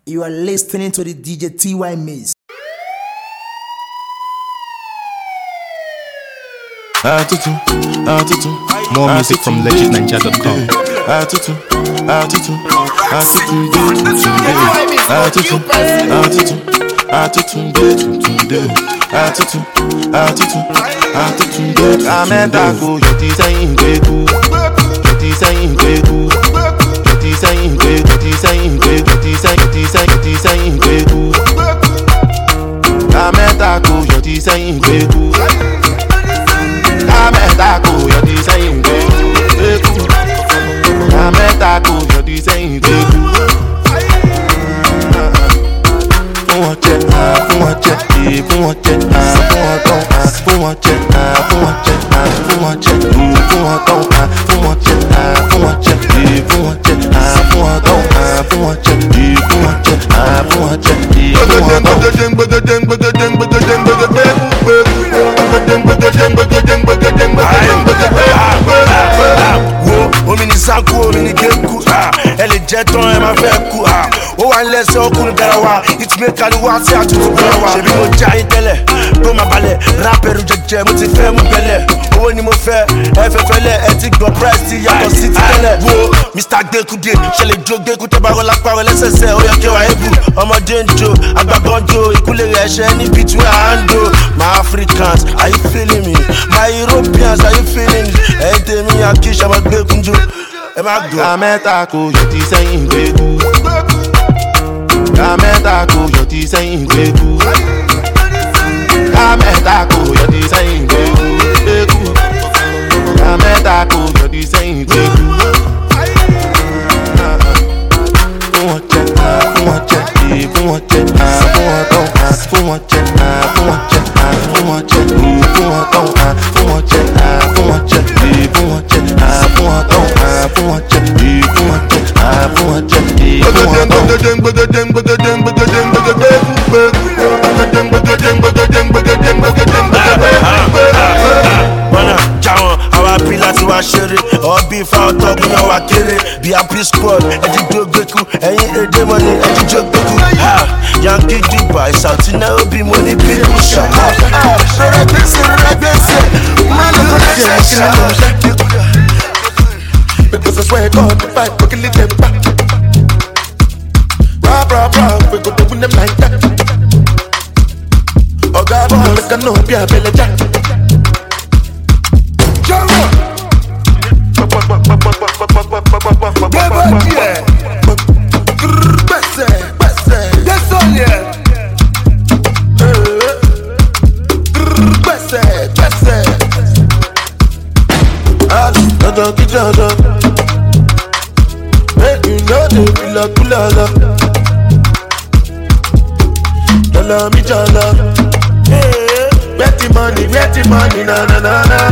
You are listening to the DJ TY Mix. More music from legitninja.com. Elle est jet on m'a fait coup oh un laisse au coup de garawa it me kaluwa c'est à tout garawa j'ai vu mon jaï télé pour ma balai rapper ou j'ai mo ti fait mon belé oh ni mo fait elle fait fele elle dit go press ya ko city télé Mr Découdé chez les jog d'écouter baro la parole c'est oh ya ke wa ebu ọmọdé njo agbagonjo ikule re se ni between ando my Africans are you feeling me my Europeans are you feeling me e tèmi akisha ma gbe kunjo Kameta ko yo ti sẹ́yìn gbegu. Kameta ko yo ti sẹ́yìn gbegu. Kameta ko yo ti sẹ́yìn gbegu. Kameta ko yo ti sẹ́yìn gbegu. Fún wọn jẹ, fún wọn jẹ, fún wọn jẹ, fún wọn tán, fún wọn jẹ, fún wọn jẹ, fún wọn jẹ, fún wọn tán, fún wọn jẹ, fún wọn jẹ, fún wọn jẹ, fún wọn tán. Obi fa top no wa kere be a peace squad e di dogeku eyin ede money e di jogeku Yankee Dubai South Nairobi money people shot because I swear God to fight we can live them back. Rah, we go to win them like that. Oh God, make a no be a belly jack. Where the money, na na na na.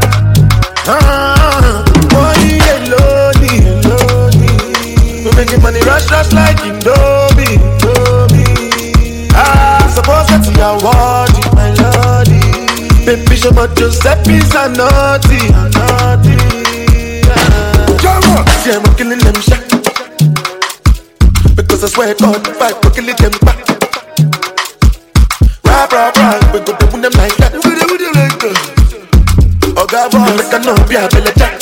Money lonely. We making money rush like Indomie. Suppose that you are worthy, my lordy. Baby, show my Giuseppe's are naughty. See, I'm killing them shit. Because I swear God, fight, we're killing them back. Rah, we go to win them like that. Oh God, boy, make a no be a belly jack.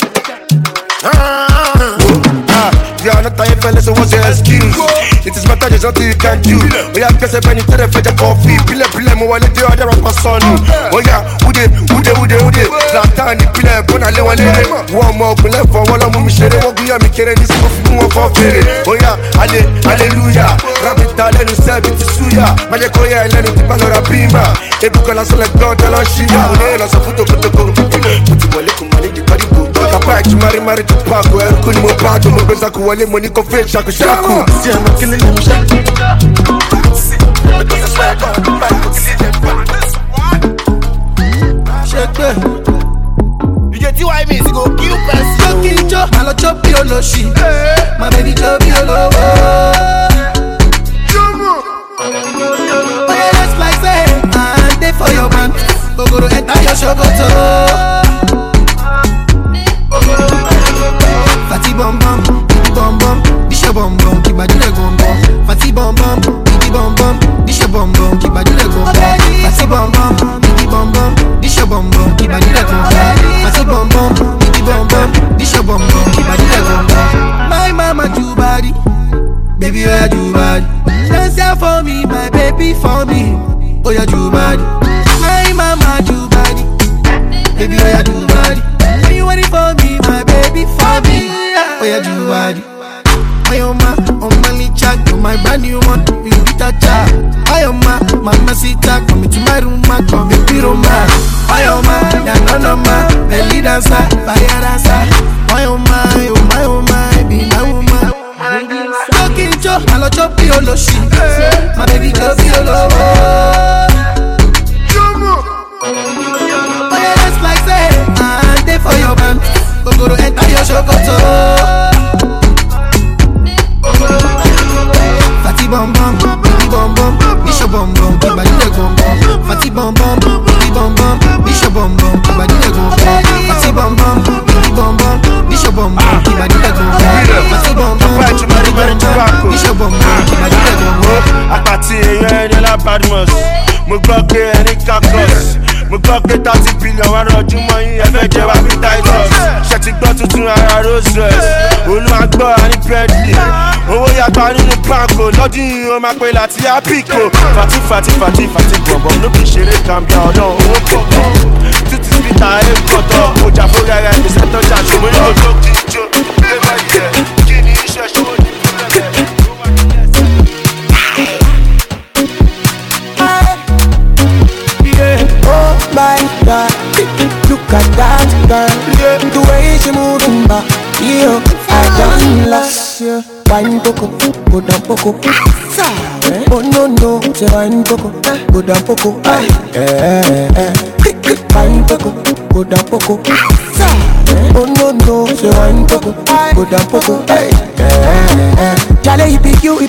You are not tired, fellas, so what's your excuse? It is matter, there's nothing you can do. We have to say, penny to the fetch a coffee. Pile, more than the other of my son. Oh yeah, would it? Latani, pile, bona, one more, pile, for one of them, share what we are making this more for fair. Oh yeah, hallelujah. Rabbit, and you serve it to Suya. Majakoya, and let it be a bima. They book a select God, and I see ya. They are so put to go. Marry to park where I couldn't move back to my best. I could only money confess. Shaku. See, I'm killing them. Because I swear God, you get you, I mean, go kill person. Kill Joe, I'll chop you, no shit. My baby, chop you, no. Oh, yeah, that's like say, I'm there for your man. Go to enter your shokoto. Fatty bum bum, bishop bum bum, keep my leg bum bum. Fatty bum bum, Baby, oh yeah, do bad. Dance here for me, my baby for me. Oh yeah, do bad. My mama do bad. Baby, oh yeah, do bad. When you want it for me, my baby for me. Oh yeah, do bad. Oh my licha, you're my brand new one. You be that cha. Oh mama sita, come into my room, come baby Roma. Oh yeah, no ma, belly dancer, fire dancer. Oh my, be my woman. Talking Joe, I love your piolo she. My baby girl piolo. Oh yeah, that's like say, I'm there for your man. Go to enter your shokoto. Fatty bum bum, baby bum bum, Bisha bum bum, body de bum bum. Fatty bum bum, baby bum bum, Bisha bum bum, body de bum bum. Fatty bum bum, baby bum bum, Bisha bum bum, body de bum bum. Fatty bum bum, baby bum bum, Bisha bum bum, body de bum bum. Àpàtì èèyàn ẹni lábàdìmọ̀s, mo gbọ́ pé ẹni kakọ́s. Mo gbọ́ pé 30 billion wà lọ́júmọ́ yín ẹ fẹ́ jẹ́ wá bí Titus. Ṣé ti gbọ́ tuntun ara Rolls Royce? Olúwàgbọ́ àní Bentley. Owó yàgbá nínú banko lọ́dún yìí ó máa pè láti Apico. Fati gbọ̀ngbọ̀n ló fi ṣeré kàmbíà ọlọ́run owó kọ̀ọ̀kan. Títí spita ẹ̀ kọ̀tọ̀ ọjà fúnra rẹ̀ ní sẹ́tọ́jà ṣòwò ní ojú kí n jó. Ilé máa yẹ kí ni iṣẹ́ ṣòwò ní kúrẹ́lẹ̀. Oh my God, look at that girl. The way she moving back, yo, I done lost you. Wine poco, go down poco. Oh no, say wine poco, go down poco. Wine poco, go down poco. Oh no, say wine poco, go down poco. Charlie, it be you,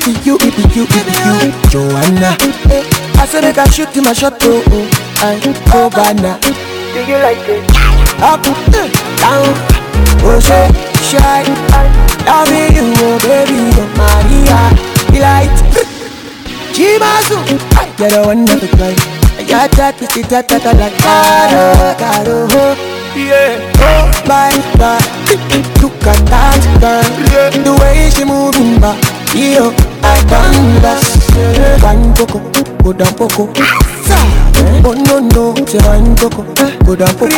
Joanna. I said I shoot in my shot, I go banana. Do you like it? Up, down, oh shy. Loving you, oh baby, oh Maria. Delight, Jimazu. I get a wonderful guy. I got that, like caro. Yeah, oh my God, look at that girl. The way she moving back, yo, I done lost. Wine poco, go down poco. Oh no, say wine poco, go down poco.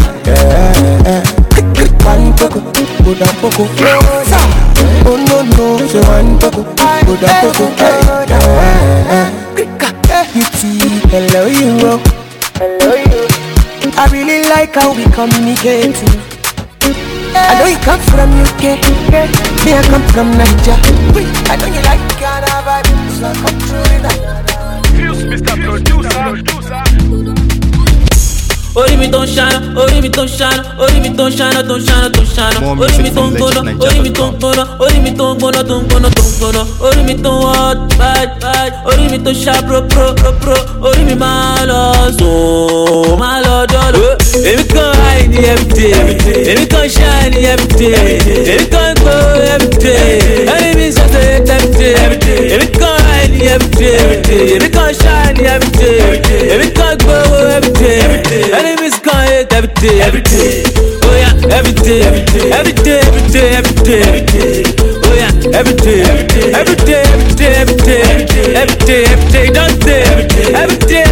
Wine poco, go down poco. Oh no, say wine poco, go down poco. Beauty, hello you. I really like how we communicate. I know you come from UK, me I come from Niger. I know you like Ghana vibe, so come through that. Fuse Mr. Producer. Ori mi ton shine, ori mi ton shine, ori mi ton shine. Ori mi ton gono, ori mi ton gono, ori mi ton gono. Ori mi ton hot, bad, ori mi ton sharp, pro. Ori mi malo, so malo dolo. Emi kan high ni everyday, emi kan shine ni everyday, emi kan go everyday. Emi so say everyday, emi kan high ni everyday, emi kan shine ni everyday, emi kan go everyday. Enemies can't hate every day. Oh yeah, every day. Oh yeah, every day. Don't say every day. Don't say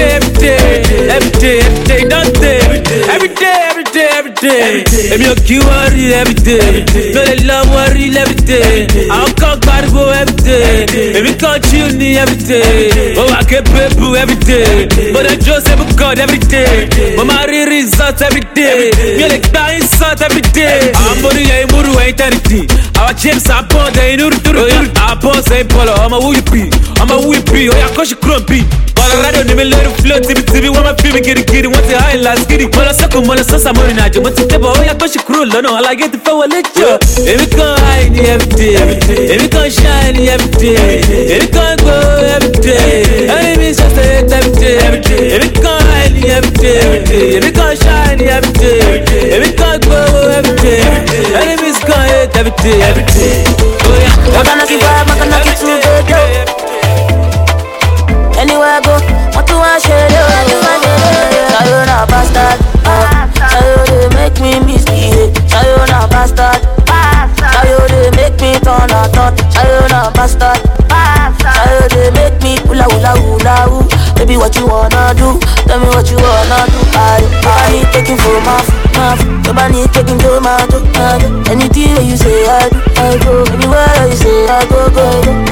every day. Emi o ki worry every day. No dey love worry every day. I can't go every day. Emi can't chill ni every day. Oh I get people every day. But I just have God every day. Mama results every day. Me like dying salt every day. I'm body I muru eternity. Our James are born they know to. Our boss ain't polo. I'm a whippy. Oh yeah, cause you grumpy. But I radio ni me let it flow. TV want my film get it. Want the high last giddy. Mala sako mala sasa money na jo. But today oh yeah, cause you cruel. No, I get the power let you. Every can high ni every day. Every can shine every day. Every can go every day. Enemies just hate every day. Every can high ni every day. Every can shine every day. Every can go every day. Enemies can hate every day. Oh yeah, I'm gonna give up, I'm gonna get through the door. Anywhere I go, want to wash it up. Sayona bastard, Sayona make me misbehave. Sayona bastard, Sayona make me turn a thought. Sayona bastard.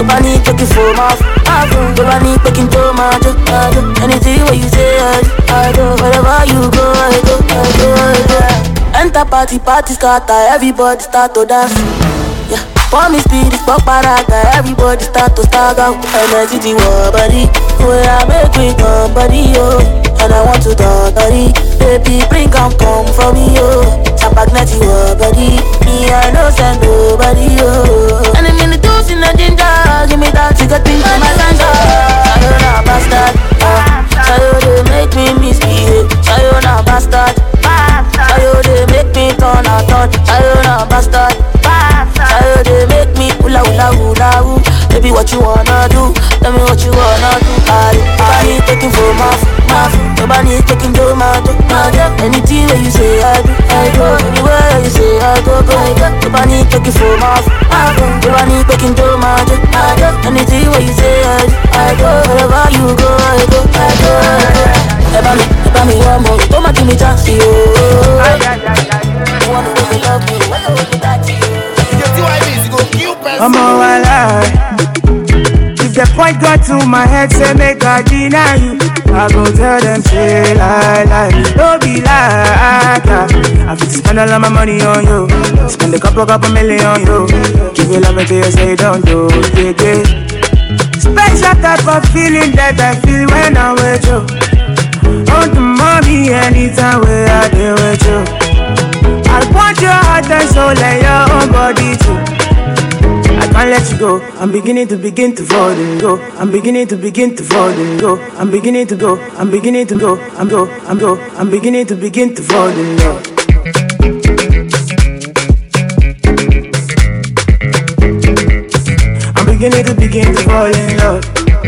Nobody taking for my phone. Nobody taking to my job. Anything what you say, I do. Wherever you go, I go. Enter party scatter. Everybody start to dance. Yeah, for me speed is pop baraka. Everybody start to start out. Energy the war body. Where I make me come body, oh. And I want to talk body. Baby, bring come for me, oh. Champagnati war body. Me, I no send nobody, oh. And I'm in the dose in the ginger. Give me that cigarette thing for my ganja. Sayona bastard. Sayona make me misbehave. Sayona bastard. Sayona make me turn out on. Sayona bastard. Sayona make me hula hula hula hoo. Baby, what you wanna do? Tell me what you wanna do. Nobody taking for my food. Nobody taking to my job. Anything that you say, I do. Anywhere you say, I go. Nobody taking for my food. Nobody taking to my job. Anything that you say, I do. Wherever you go, I go. Eba me one more. Don't give me chance, yo. You wanna really love me? When you look at you. I'm all alive. If the point got to my head, say make I deny you. I go tell them, say lie. Don't be like I fit spend all of my money on you. Spend a couple million on you. Give you love until you say don't do. Yeah. Special type of feeling that I feel when I'm with you. On the mommy anytime we are there with you. I want your heart and soul and your own body too. I can't let you go. I'm beginning to fall and go. I'm beginning to fall and go. I'm beginning to go. I'm beginning to fall and go. I'm beginning to fall and go. I'm beginning to fall in love.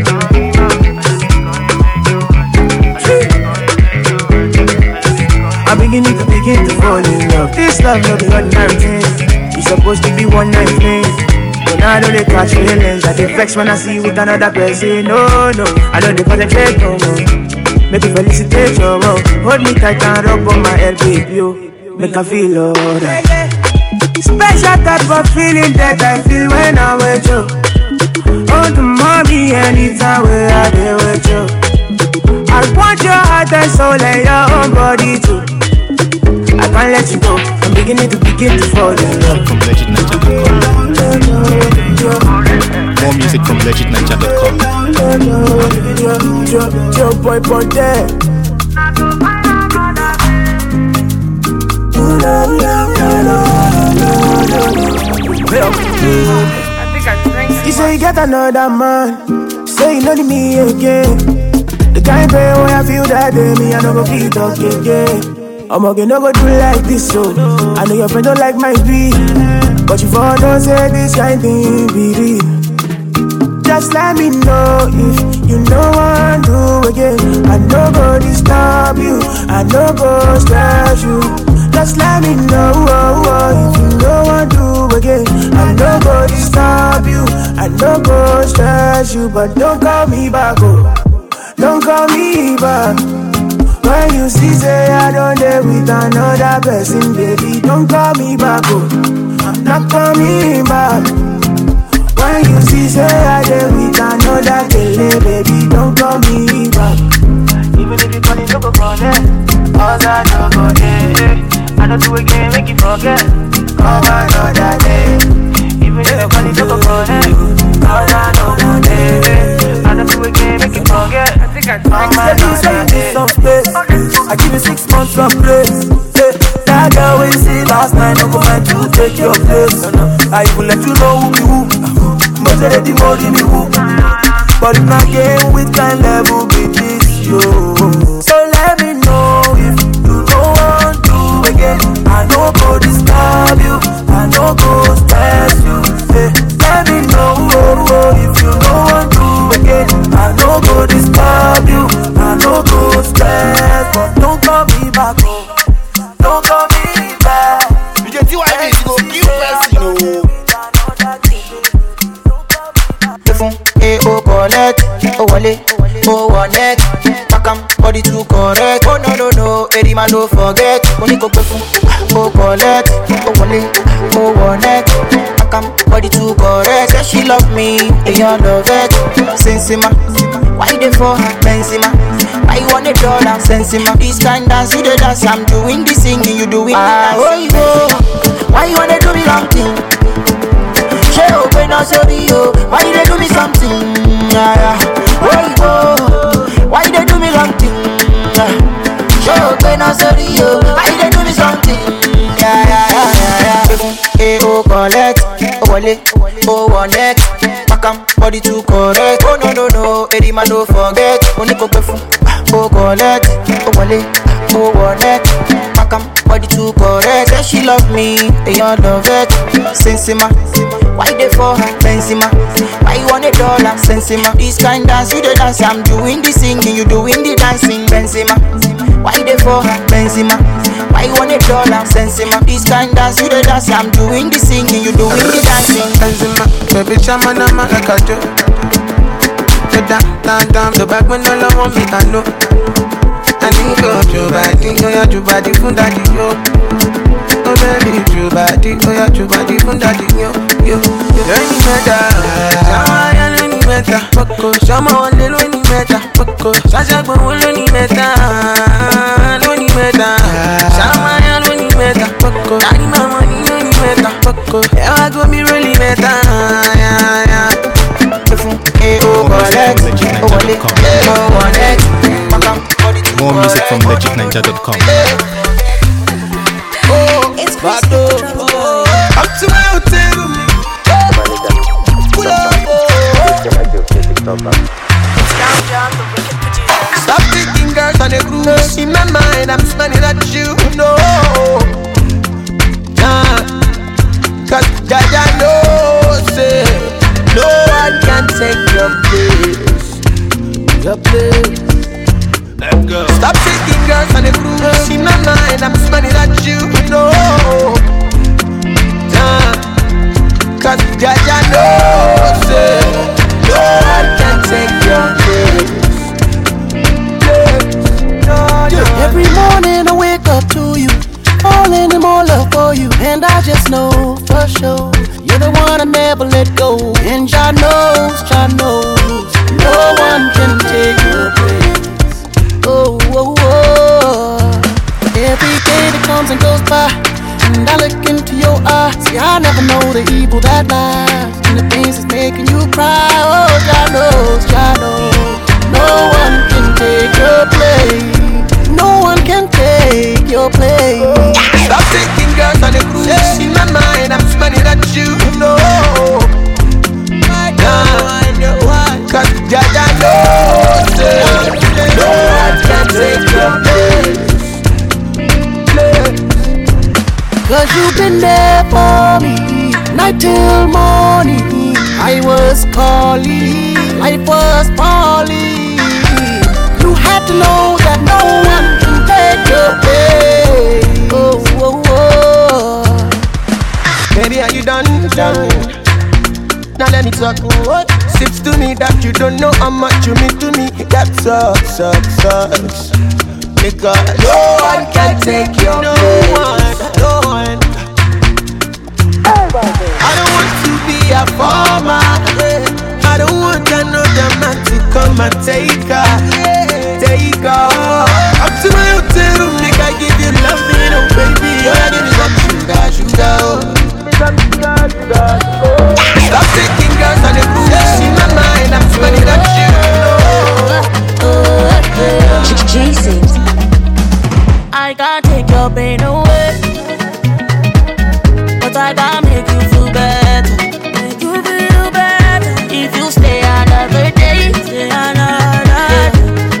I'm beginning to fall in love. This love no be ordinary thing. It's supposed to be one night thing. But now I don't catch feelings. I get vexed when I see you with another person. No, I don't concentrate no more. Make you felicitate your more. Hold me tight and rub on my head, baby, yo. Make I feel alright. Special type of feeling that I feel when I'm with you. Oh, the mommy anytime we are there with you. I want your heart and soul and your own body too. I can't let you go. I'm beginning to fall in love. From LegitNiger.com. More music from LegitNiger.com. Joe boy Ponte. You say you get another man. Say you don't need me again. The kind of way I feel that day, me I don't go feel talk again. I'm okay, no go do like this, so I know your friend don't like my beat, but you for don't say this kind thing be real. Just let me know if you know what to do again. I no go disturb you, I no go stress you. Just let me know if you know what to do again. I no go disturb you, I no go stress you. But don't call me back, oh, don't call me back. When you see say I don't dare with another person, baby, don't call me back, oh, I'm not coming back. When you see say I dare with another girl, baby, don't call me back. Even if you call it, don't go for that. All that don't go there. I don't do again, make you forget. Come another day. Even if you call it, don't go for that. All that don't go there. I don't do again, make you forget. Some space. I give you 6 months of grace. That girl we see last night, no go mind to take your place. I even let you know who be who. But they the more give me who. But if not game with kind level be this, yo. So let me know if you don't want to again. I no go disturb you, I no go stress you. Let me know if you don't want to again. I no go disturb you, I no go stress. But don't call me back, oh, don't call me back. You get to why you go kill person, oh. Oh collect, oh wale, oh one neck, pack 'em body to correct. Oh no, Eddie man don't forget. Money go perfume, oh collect, oh wale, oh one neck, pack 'em body to correct. she love me, and you love it. Sensima, why they for her? Benzema, why you want $1? Sensima, this kind dance you the dance, I'm doing the singing, you doing the dance. Oh, you, why you wanna do me wrong thing? She open up sorry, yo. Why they do me something? Oh, you, why they do me wrong thing? She open up sorry, yo. Why they do me something? Oh, collect, oh, wallet, oh, one neck. Pakam, body too correct. Oh, no, Eddie man, don't forget. Only go perfume. Oh, collect, oh, wallet, oh, one neck. Pakam, body too correct. Say she love me, and you love it. Sensima, why they for her? Benzema, why you want $1? Sensima, this kind dance you the dance, I'm doing the singing, you doing the dancing. Benzema, why they for her? Benzema, why you want $1? Sensima, this kind dance you the dance, I'm doing the singing, you doing the dancing. Benzema, baby chama na makakajo. Down, the back when all I want me, I know. I think of your body, oh yeah, your body from daddy, yo. Oh baby, your body, oh yeah, your body from daddy, yo. Any matter, Shama, any matter, Poko, Shama, one little any matter, Poko, Sasha, but one any matter, any matter, Shama, any matter, Poko, Daddy, my money, any matter, Poko, yeah, I go me really matter, yeah. More music from legitninja.com. It's Bato. Up to my hotel. Stop thinking girls on the cruise. In my mind, I'm smiling at you. No. Cause Jaja knows it. No one can take your place. Your place. Let's go. Stop taking girls on the cruise. In my mind, I'm smiling at you. No. Cause Jaja knows it. No one can take your place. Every morning I wake up to you, falling in more love for you, and I just know for sure you're the one I never let go. And Jah knows, no one can take your place. Oh. Every day that comes and goes by, and I look into your eyes, see I never know the evil that lies and the things that's making you cry. Oh, Jah knows, no one can take your place. No one can take your place. Stop taking girls on the cruise. In my mind, I'm smiling at you. No. Cause Jaja knows it. No one can take your place. Cause you've been there for me, night till morning. I was calling, life was falling. You had to know that no one can take your place. Oh. Baby, are you done? Now let me talk. Sips to me that you don't know how much you mean to me. That sucks. Because no one can take your place. No one. I don't want to be a farmer. I don't want another man to come and take her. Up to my hotel room, make I give you loving, oh baby. I give you some sugar, Stop taking girls on the cruise. In my mind, I'm smiling at you. Jason, I can't take your pain away, but I can make you feel better. If you stay another day,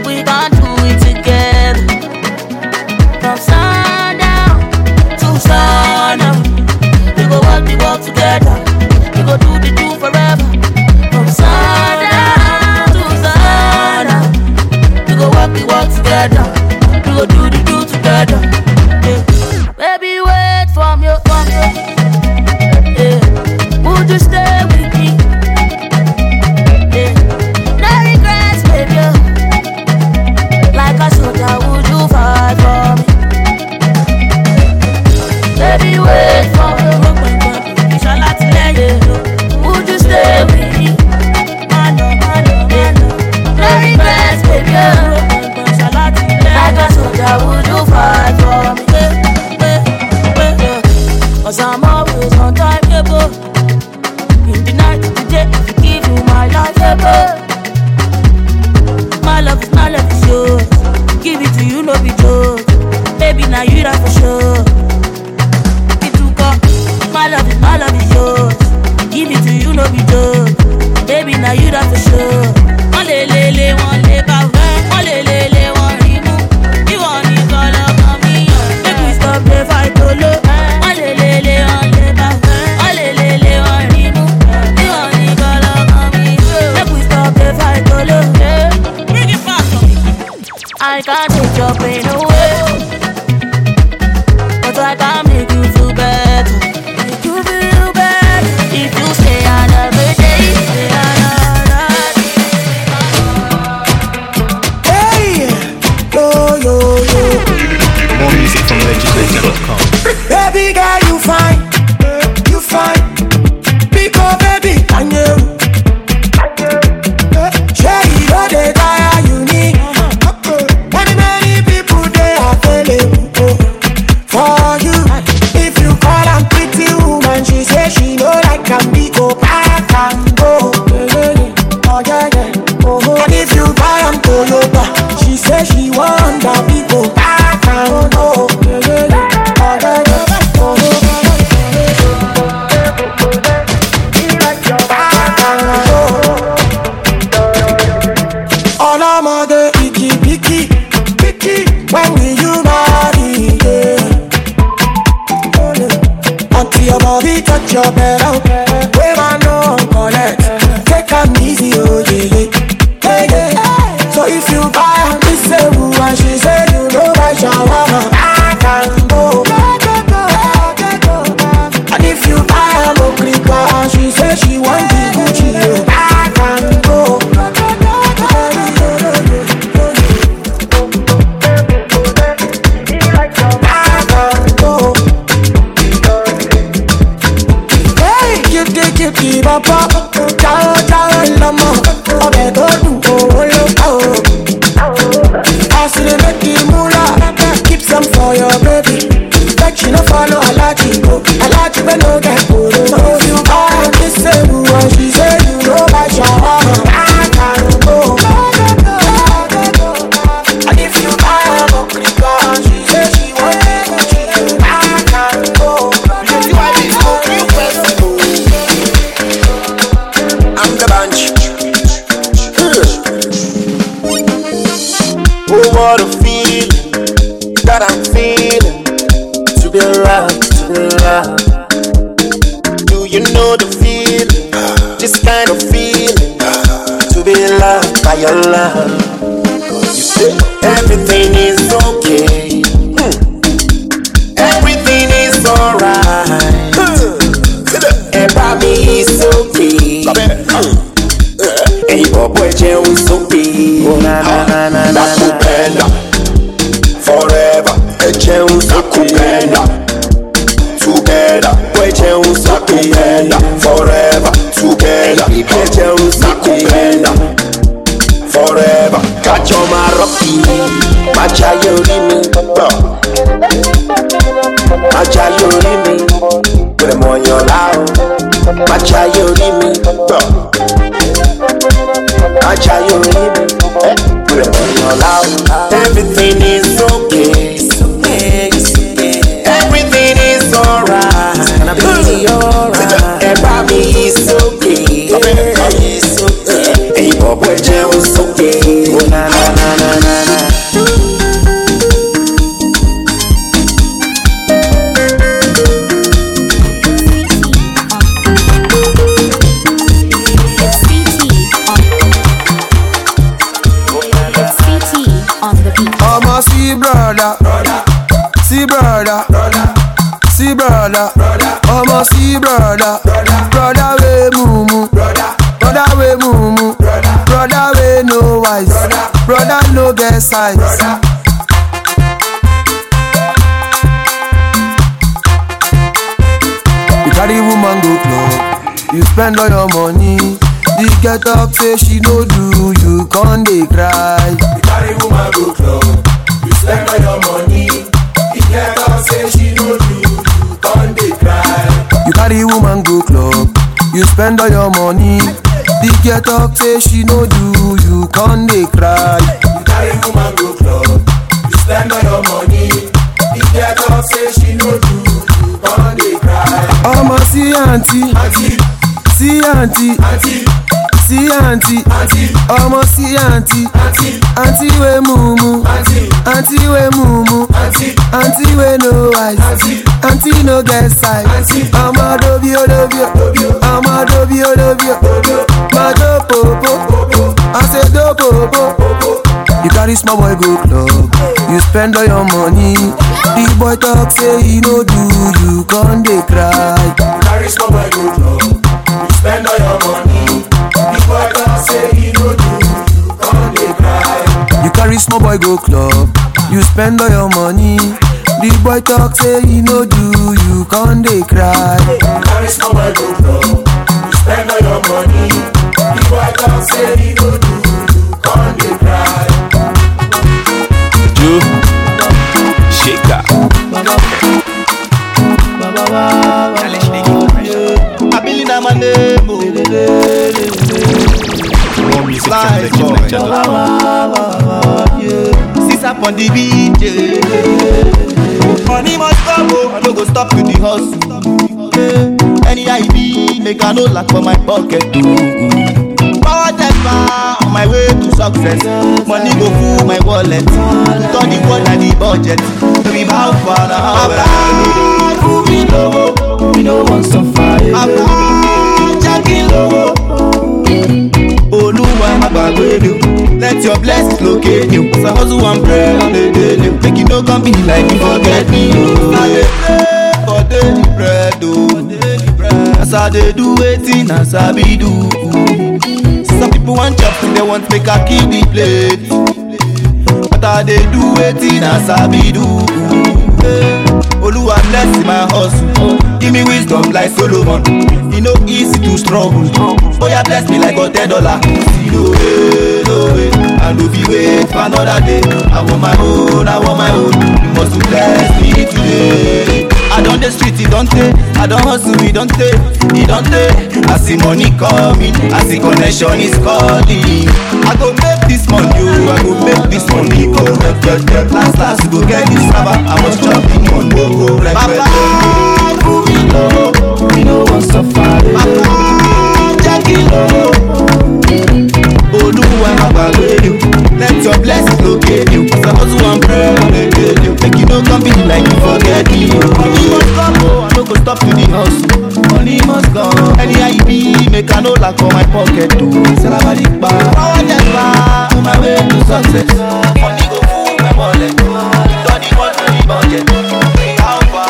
sure. One lele, one leba, one lele, one rimu. You want me call up on me, make we stop the fight, Tolo. One lele, one leba, one lele, one rimu. You want me call up on me, make we stop the fight, Tolo. Bring it back on me. I can't take your pain away, but I can make you feel better. Make you feel better if you stay another day, stay another day. Hey, yo, yo, yo. More music from Legit9ja.com. Baby girl, you fine, you fine. Pick up, baby, can you? Share it all the time you need. Many people they are available for you. If you call a pretty woman, she say she know like can be go back and go. Oh yeah, yeah. Oh, and if you buy am Toyota, she say she want that we go back and go. Oh yeah, yeah. All I'm on the icky, picky, picky. When will you marry? Yeah. Until your body touch your belly, where I know collect. Take 'em easy, oh yeah, yeah, yeah, yeah. So if you buy her this and she say you know my shawarma, I can go. And if you buy her no clipper and she say she want the Gucci, I can go. Hey, give papa, ciao, ciao, l'amo. Obe todu, oh, oh. I see them make the moolah, keep some for your baby. Like she no follow, I like you, but no get good. So if you buy this same one, she say you know my shawarma, I can go. And if you buy her no clipper, she say she want the Gucci, I can go. I'm the bunch. Oh, what a feeling that I'm feeling. To be loved, to be loved. Do you know the feeling? This kind of feeling. To be loved by your love. You say everything is okay. Everything is alright. Everybody is okay. Hey, boy, Joe is okay. Nakupenda forever. Joe is nakupenda together. Boy, Joe is nakupenda forever. Together. Joe is nakupenda forever. Kacho maroki, machayolimi, machayolimi. Put them on your loud. Machayolimi, machayolimi. Put them on your loud. Everything is okay. Everything is alright. Everybody is okay. Hey, boy, Joe is okay. Na na na na na na. See brother, I'ma see brother, brother we mumu, brother we mumu, brother we no wise, brother no get size. You carry woman go club, you spend all your money. You get up say she no do, you can't dey cry. You carry woman go club, you spend all your money. You get up say she no do, you can't dey cry. You carry woman go club, you spend all your money. You get up say she no do, you can't dey cry. You carry woman go club, you spend all your money. You get up say she no do, you can't dey cry. I'ma see auntie, see auntie, See auntie, almost see auntie, auntie we mumu, auntie we mumu, auntie we no eyes, auntie no get size. I'm a dobio, I'm a dobio, my do popo, I say do popo. You carry small boy go club, you spend all your money. The boy talk say he no do, you can't dey cry. You carry small boy go club, you spend all your money. The boy talk say he no do, you can't dey cry. You carry small boy go club, you spend all your money. The boy talk say he no do, you can't dey cry. You carry small boy go club, you spend all your money. The boy talk say he no do, you can't dey cry. Shaker. I believe I'm a name. More music from legitniger.com. Sis up on the beat. Money must come, I don't go stop with the hustle. Any ID, make a no lack for my pocket. Power never on my way to success. Money go full my wallet. Turn the world and the budget. We bow for the house. We know, we know what's so far. I'm Jackie Low. Oluwa Magbagbelu, let your blessings locate you. So hustle and pray on the daily. Make it no come be like you forget me. I dey pray for daily bread, oh. As I dey do waiting, as I be do. Some people want chops, they want make a keep the plate. But I dey do waiting, as I be do. Oluwa bless my hustle. Give me wisdom like Solomon. It no easy to struggle. Oh yeah, bless me like $10. No way, I no be wait for another day. I want my own. You must bless me today. I don't the street, it don't take. I don't hustle, it don't take. I see money coming, I see connection is calling. I go make this money, I go make this money go. Last, you go get this rubber. I must chop the money, go like we know what's so far. Jackie Low. Oluwa Magbagbelu, let your blessings locate you. So hustle and pray on the daily. Make you no come be like you forget me. Money must come, I no go stop to the hustle. Money must come. Any ID, make a no lack for my pocket too. Salamadikba, power never on my way to success. Money go full my wallet. Turn the world to the budget. How far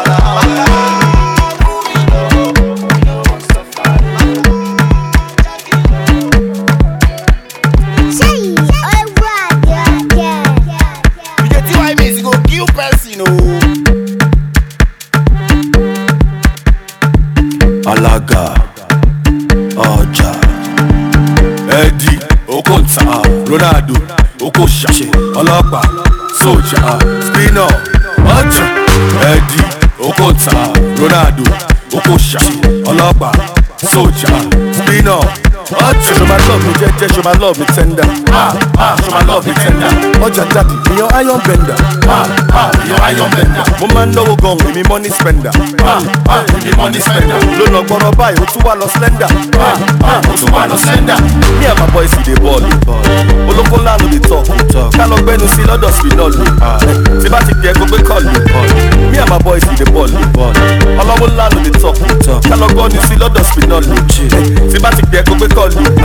Alaga, Oja, Eddie, Okonta, Ronaldo, Okosha, Olapa, Soja, Spino, Oja, Eddie, Okonta, Ronaldo, Okosha, Olapa, Soja, Spino, Oja. Show my love, me jeje, show my love, me tender. Show my love, me tender. Oja daddy, me your iron bender. Your iron bender. Woman no gun, me money spender. Me money spender. Loan no borrow buy, Otuwa no slender. Otuwa no slender. Me and my boys see the ball. Oloko la no dey talk. Kalo gbenu si lodo spinol. Ti ba ti pe go be call me. Me and my boys see the ball. Olowo la no dey talk. Kalo gbenu si lodo spinol. Ti ba ti pe go be call me.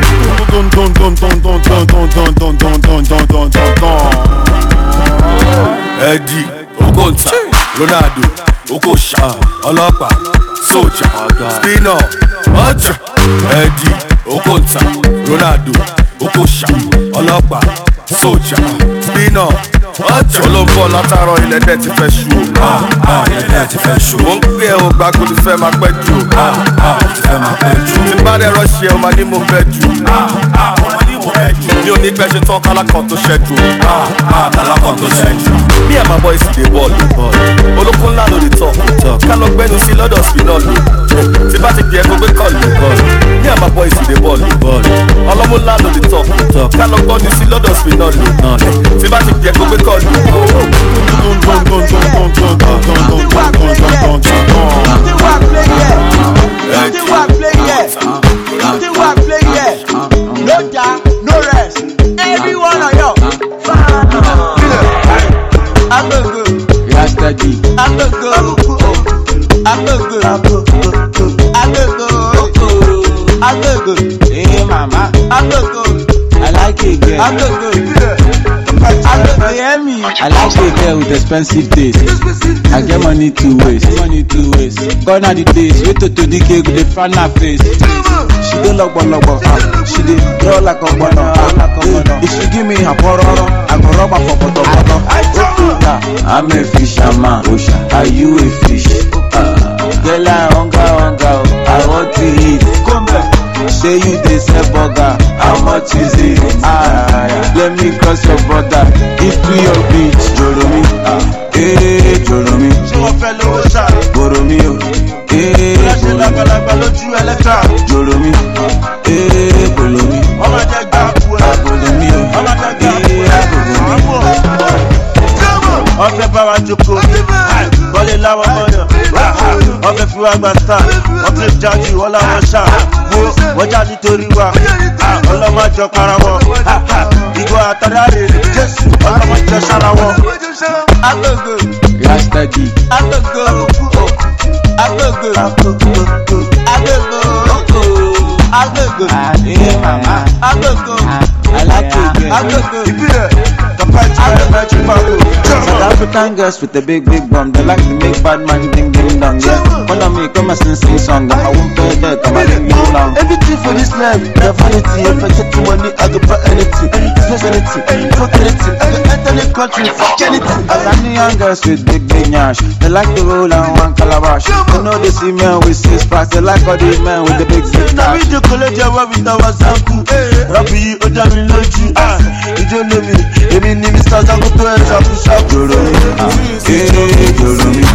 Eddie, Okonta, Ronaldo, Okosha, Olapa, Soja, Spino, Oja. Eddie, Okonta, Ronaldo, Okosha, Olapa, Soja, Spino, Oja. Olóńgbò látàárọ̀ ilẹ̀ dẹ̀ ti fẹ́ ṣú. Ilẹ̀ dẹ̀ ti fẹ́ ṣú. Mo ń pè ẹ́ o gba kó ti fẹ́ máa pẹ́ jù. Tí bá dẹ̀ rọ́ṣẹ́ o máa ní mo fẹ́ jù. Mi ò ní pẹ́ ṣe tán kálákan tó ṣẹ́jú. Kálákan tó ṣẹ́jú. Me and my boys see the ball. Olókun ńlá ló dey talk. Kálọ̀ gbẹ́nu sí lọ́dọ̀ spinal. Tí bá ti gbé ẹ kó gbé call me. Me and my boys see the ball. Ọlọ́mú ńlá ló dey talk. Kálọ̀ gbẹ́nu sí lọ́dọ̀ spinal. Tí bá ti gbé ẹ kó gbé call me. Nothing work play yet. Everyone on yo. I'm a good. Rastadi. I'm a good. I'm a good. I'm a good. I'm a good. Hey mama. I'm a good. I like it girl. I'm a good. I like a girl with expensive taste. I get money to waste. Gone are the days. Wait to the cake with the front her face. She don't lock she dey draw like a banana. If she give me her pororo, I go rub her for bottom. I'm a fisherman. Are you a fish? Girl, I hunger. I want to eat. Come back. Say you dey sell burger. How much is it? Let me cross your border. If to your beach, Joromi. Joromi. Joromi. Joromi. Ọ̀fẹ́ bá wa jókòó, bọ́lé láwọn mọ́yàn. Ọ̀fẹ́ fi wá gba star, ọ̀fẹ́ jáde wọ́n láwọn ṣá. Wọ́n já nítorí wa, ọlọ́mọjọ para wọn. Ìgò àtàdáre, Jésù, ọlọ́mọjọ sára wọn. Agogo, Rastadi. agogo, agogo, agogo, Hey mama. agogo, I like it girl. agogo. South African girls with a big bum, they like to make bad man ding ding dong. Yeah, follow me, come and sing song. I won't pay that, come and leave you long. Everything for this life, the vanity. If I get the money, I go buy anything, smash anything, fuck anything. I go enter the country, fuck anything. Ghanaian girls with big nyash, they like to roll and one calabash. They know they see men with 6 packs, they like all these men with the big Now we cash. do college with our Zanku. Rabbi, Odami Loju. You don't know me. You mean Mr. Zanku to a Zanku shop. Joromi. Joromi.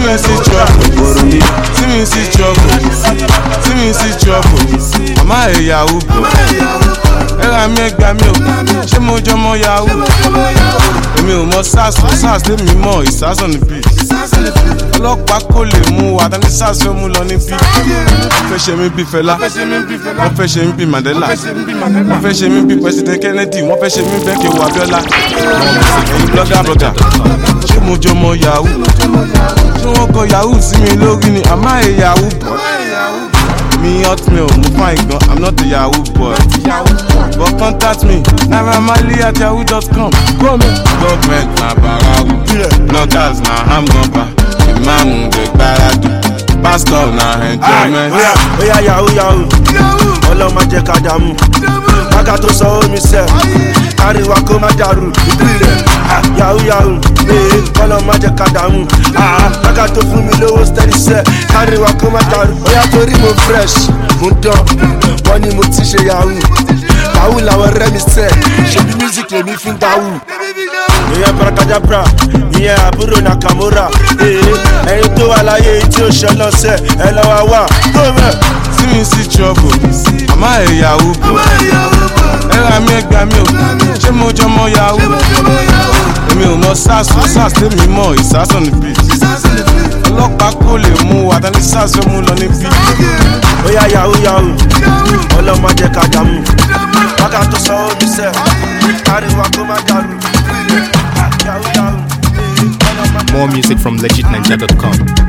See trouble. Am I a Yahoo boy? I make Gamio. She mojo mo Yahoo. Èmi ò mọ SARS lé mi mọ̀ ìsás on the beat. Ọlọ́pàá kò lè mú wa tani SARS fẹ́ mú lọ ní bí. Wọ́n fẹ́ ṣe mí bí Fẹlá, wọ́n fẹ́ ṣe mí bí Mandela, wọ́n fẹ́ ṣe mí bí President Kennedy, wọ́n fẹ́ ṣe mí bẹ́ẹ̀ kí wọ́n Abiola. Ẹ̀yin blogger, ṣé mo jọ mọ Yahoo? Ṣé wọ́n kọ Yahoo sí mi lórí ni? Am I a Yahoo boy? Me hotmail, mo fine gan, I'm not a Yahoo boy. But contact me, naramali@yahoo.com. Government na barawu, bloggers na hamgamba, imam de gbaradu, pastor na enjoyment. Oya Yahoo, ọlọ́mọ jẹ́ ká dààmú. Bága tó sọ omi sẹ́, àríwá kó má dàrú. Yahoo, ọlọ́mọ jẹ́ ká dààmú. Bága tó fún mi lówó steady sẹ́, àríwá kó má dàrú. Oya torí mo fresh, mo dán, wọ́n ní mo ti ṣe Yahoo. Yahoo làwọn ọ̀rẹ́ mi sẹ́, ṣebí music lèmi fi ń dáwù. Ìyẹn Brakadabra, ìyẹn àbúrò Nakamura. Ẹyin tó wà láyé tí ó ṣe lọ́sẹ̀, ẹ lọ́wọ́ wà. See trouble. Am I a Yahoo boy? I make Gamio. She mojo mo Yahoo. Èmi ò mọ SARS lé mi mọ̀ ìsás on the beat. Ọlọ́pàá kò lè mú wa tani SARS fẹ́ mú lọ ní bí. Oya Yahoo, ọlọ́mọ jẹ́ ká dààmú. Bága tó sọ omi sẹ́, àríwá kó má dàrú. Yahoo. More music from legitninja.com.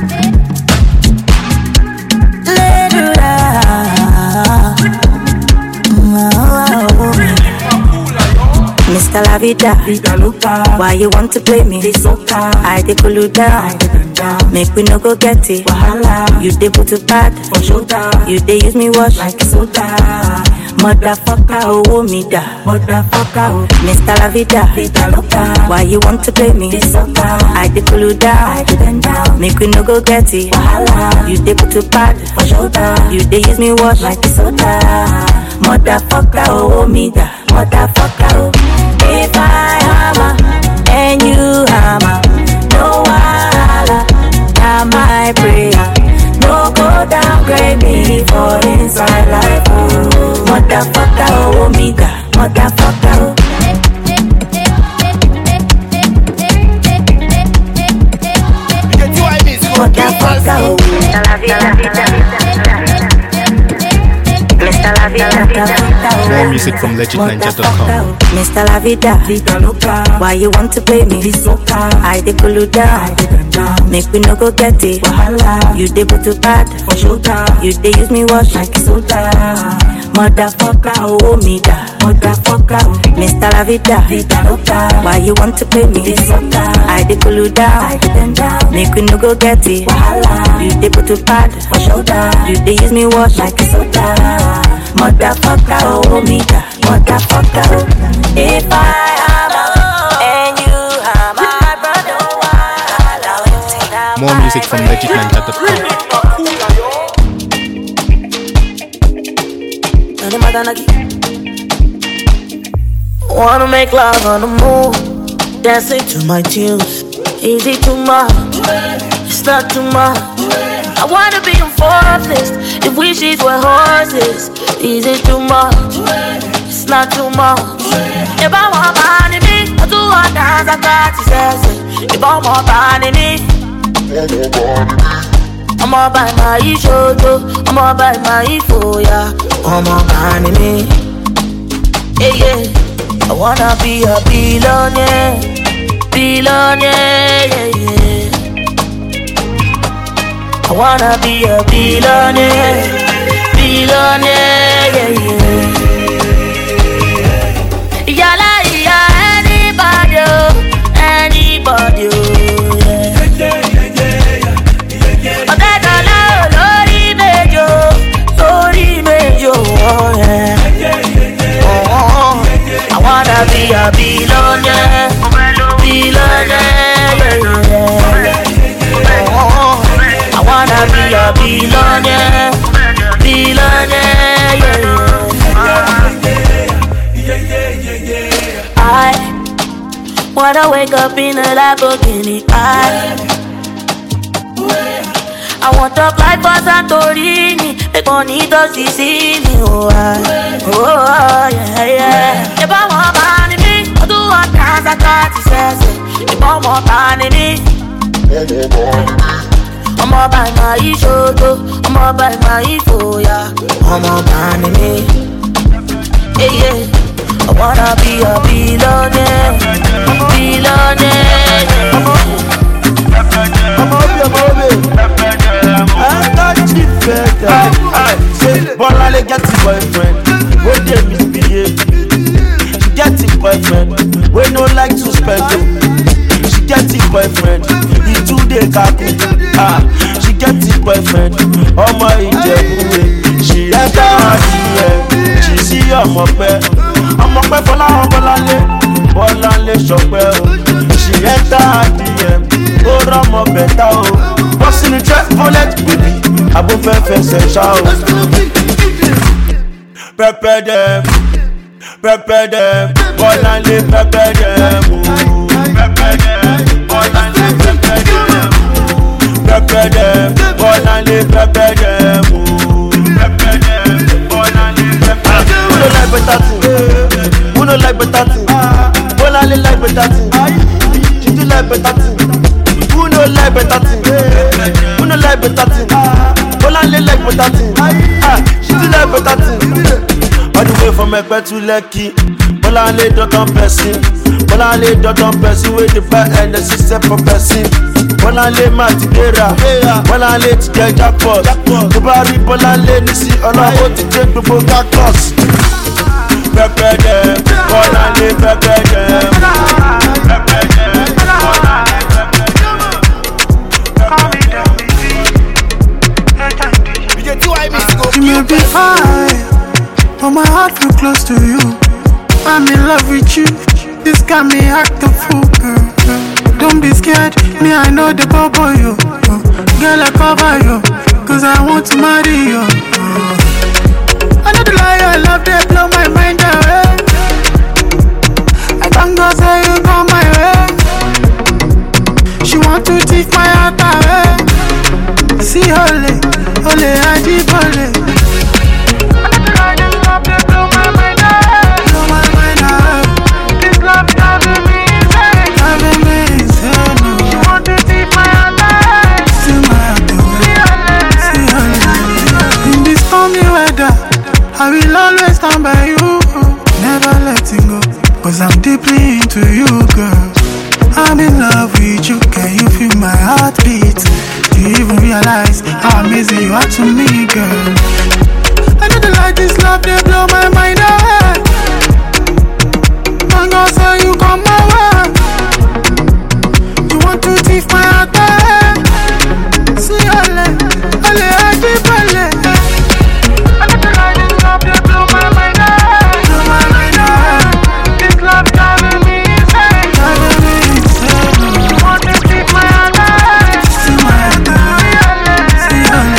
Mr. La Vida, why you want to play me? I dey cool you down, make we no go get it. You dey put to bad, you dey use me wash like soda. Motherfucker, oh me da, motherfucker, oh. Mr. La Vida, why you want to play me? I dey cool you down, make we no go get it. You dey put to bad, you dey use me wash like soda. Motherfucker, oh me da, motherfucker, oh. If I hammer and you hammer, no wahala, na my prayer. No go downgrade me for inside life, oh. Motherfucker, oh me da, motherfucker, oh. Motherfucker, oh. More music from from legitninja.com. Mr. La Vida, why you want to play me? I dey cool you down, make we no go get it. You dey put too bad, you dey use me wash like soda. Motherfucker, oh me da, motherfucker, Mr. La Vida, why you want to play me? I dey cool you down, make we no go get it. You dey put too bad, you dey use me wash like soda. Motherfucker, oh me da, motherfucker. If I hammer and you hammer, brother, More music from legitninja.com. Wanna make love on the move, dancing to my tunes. Is it too much? It's not too much. I wanna be on fourth list if wishes were horses. Is it too much? It's not too much. If I want money, me, I do want dance, I got to say. If I want money, me, I'm all by my shoulder, I'm all by my foya, I'm all by me. Yeah, yeah. I wanna be a billionaire, billionaire, yeah, yeah. I wanna be a billionaire, billionaire, yeah, yeah. Yala, yeah, anybody, anybody, yeah. I take a low, lori mejo, oh yeah. I wanna be a billionaire, billionaire, yeah. I wanna be a billionaire, billionaire, yeah. I wanna wake up in a Lamborghini. I want to fly for Santorini, make money to Sicily, oh yeah, yeah. If I want money, me, I do want dance, I got to say. If I want money, me, I'm all by my shoulder, I'm all by my foya, I'm all by me. Yeah, yeah. I wanna be a billionaire, billionaire, yeah. Bolale get a boyfriend, where they misbehave. She get a boyfriend, we no like to spend. She get a boyfriend, he too dey kaku. She get a boyfriend, ọmọ Ìjẹ̀bú. She enter her DM, she see ọmọ pẹ́ Fọláhàn Bọ́láńlé Ṣọpẹ́ o. She enter her DM, ó rọ́mọ bẹ̀tà o. What's in the trap for that baby? I go fẹ́ shout. Prepare them, Bọ́láńlé prepare them. Prepare them, Bọ́láńlé prepare them. Prepare them, Bọ́láńlé prepare them. Prepare them, Bọ́láńlé prepare them. Who no like better thing? Who no like better thing? Bọ́láńlé like better thing. She do like better thing. Who no like better thing? Who no like better thing? Bọ́láńlé like better thing. She do like better thing. All the way from Ẹ̀pẹ́ to Lekki. Bọ́láńlé dọ́tàn person. Bọ́láńlé dọ́tàn person wey dey buy energy set for person. Bọ́láńlé má ti gbéra. Bọ́láńlé ti jẹ jackpot. Tó bá rí Bọ́láńlé nísì ọlọ́wọ́ ti dé gbogbo cactus. Pẹpẹ dẹ, Bọ́láńlé pẹpẹ dẹ. Pẹpẹ dẹ, Bọ́láńlé pẹpẹ dẹ. You may be fine, but my heart feel close to you. I'm in love with you. This got me act a fool, girl. Don't be scared, me I know the bubble you. Girl I cover you, cause I want to marry you. I know the lie, I love that blow my mind away. I can't go say you go my way. She want to take my heart away. See holy, holy Ajibole. I will always stand by you. 'cause I'm deeply into you, girl. I'm in love with you, can you feel my heartbeat? Do you even realize how amazing you are to me, girl? I know the light is love, they blow my mind away. And God say you come my way. You want to thief my heart away. See, ole, I keep ole. I know the light is love, they blow my mind away. Blow my mind away. This love driving me insane. Driving me insane. You want to thief my heart away. See my heart away. See ole.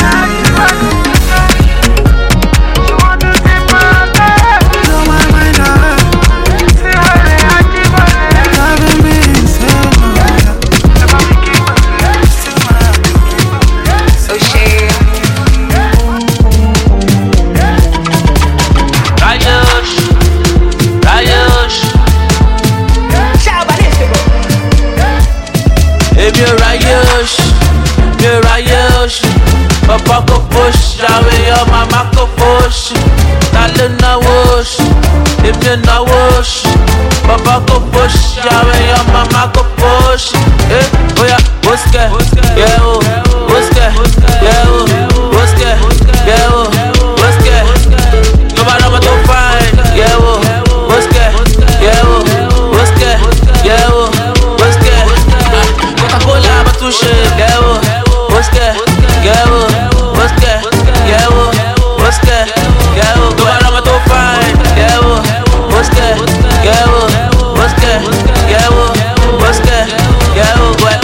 Papa go push, away your mama go push. Darling na wash, if you na wash. Papa go push, away your mama go push. Eh, oh yeah, what's that? Yeah, oh, what's that? Yeah, oh, what's that? Yeah, oh, what's that? Nobody know what to find. Yeah, oh, what's that? Yeah, oh, what's that? Yeah, oh, what's that? Coca-Cola, but too shit. Yeah, oh, what's that? Yeah, oh. What's that? Yeah, what's that? Yeah, nobody know what to find. Yeah, what's that? Yeah, what's that? Yeah, what's that? Yeah, what?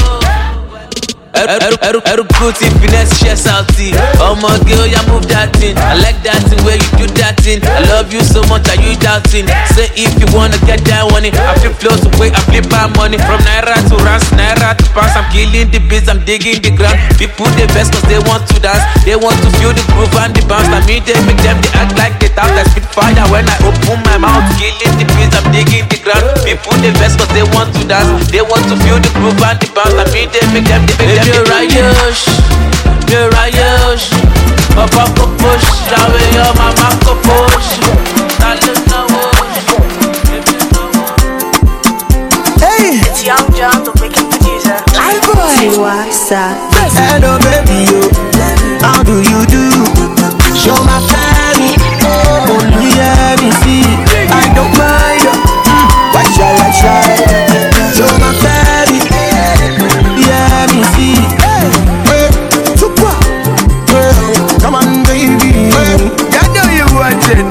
Every booty finesse chest out tea. Oh my girl, you move that thing. I like that thing where you do that thing. I love you so much, are you doubting? Say if you wanna get that money, I feel flows away, I flip my money. From naira to rands, naira to pounds. I'm killing the beats, I'm digging the ground. People the best 'cause they want to dance. They want to feel the groove and the bounce. I mean they make them, they act like they doubt. I spit fire when I open my mouth. Killing the beats, I'm digging the ground. People the best 'cause they want to dance. They want to feel the groove and the bounce. I mean they make them, they make them. You're right, you're right, Papa go push, away your mama go push. Hey, it's Young John, the wicked producer. Live boy. Hello, baby, yo. How do you do? Show my family. Oh, yeah, me see. I don't mind. Why shall I try? Show my family. Yeah, me see. Come on, baby. I know you want it.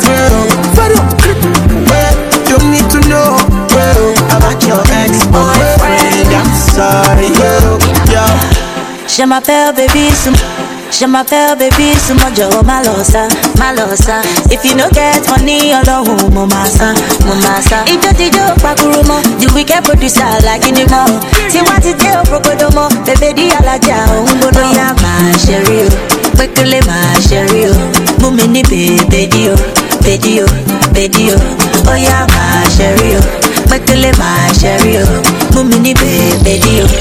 Don't need to know about your ex-boyfriend. I'm sorry, yo. Je m'appelle baby, je m'appelle baby, sumojo malosa, malosa. If you no get money, alone, momasa, momasa. Ijo pakurumo, the wicked producer like in the mall. See what it do, prokodomo, baby di alaja, umbono ya ma sherry, pekele ma sherry, mumini baby dio, oh ya ma sherry, pekele ma sherry, mumini baby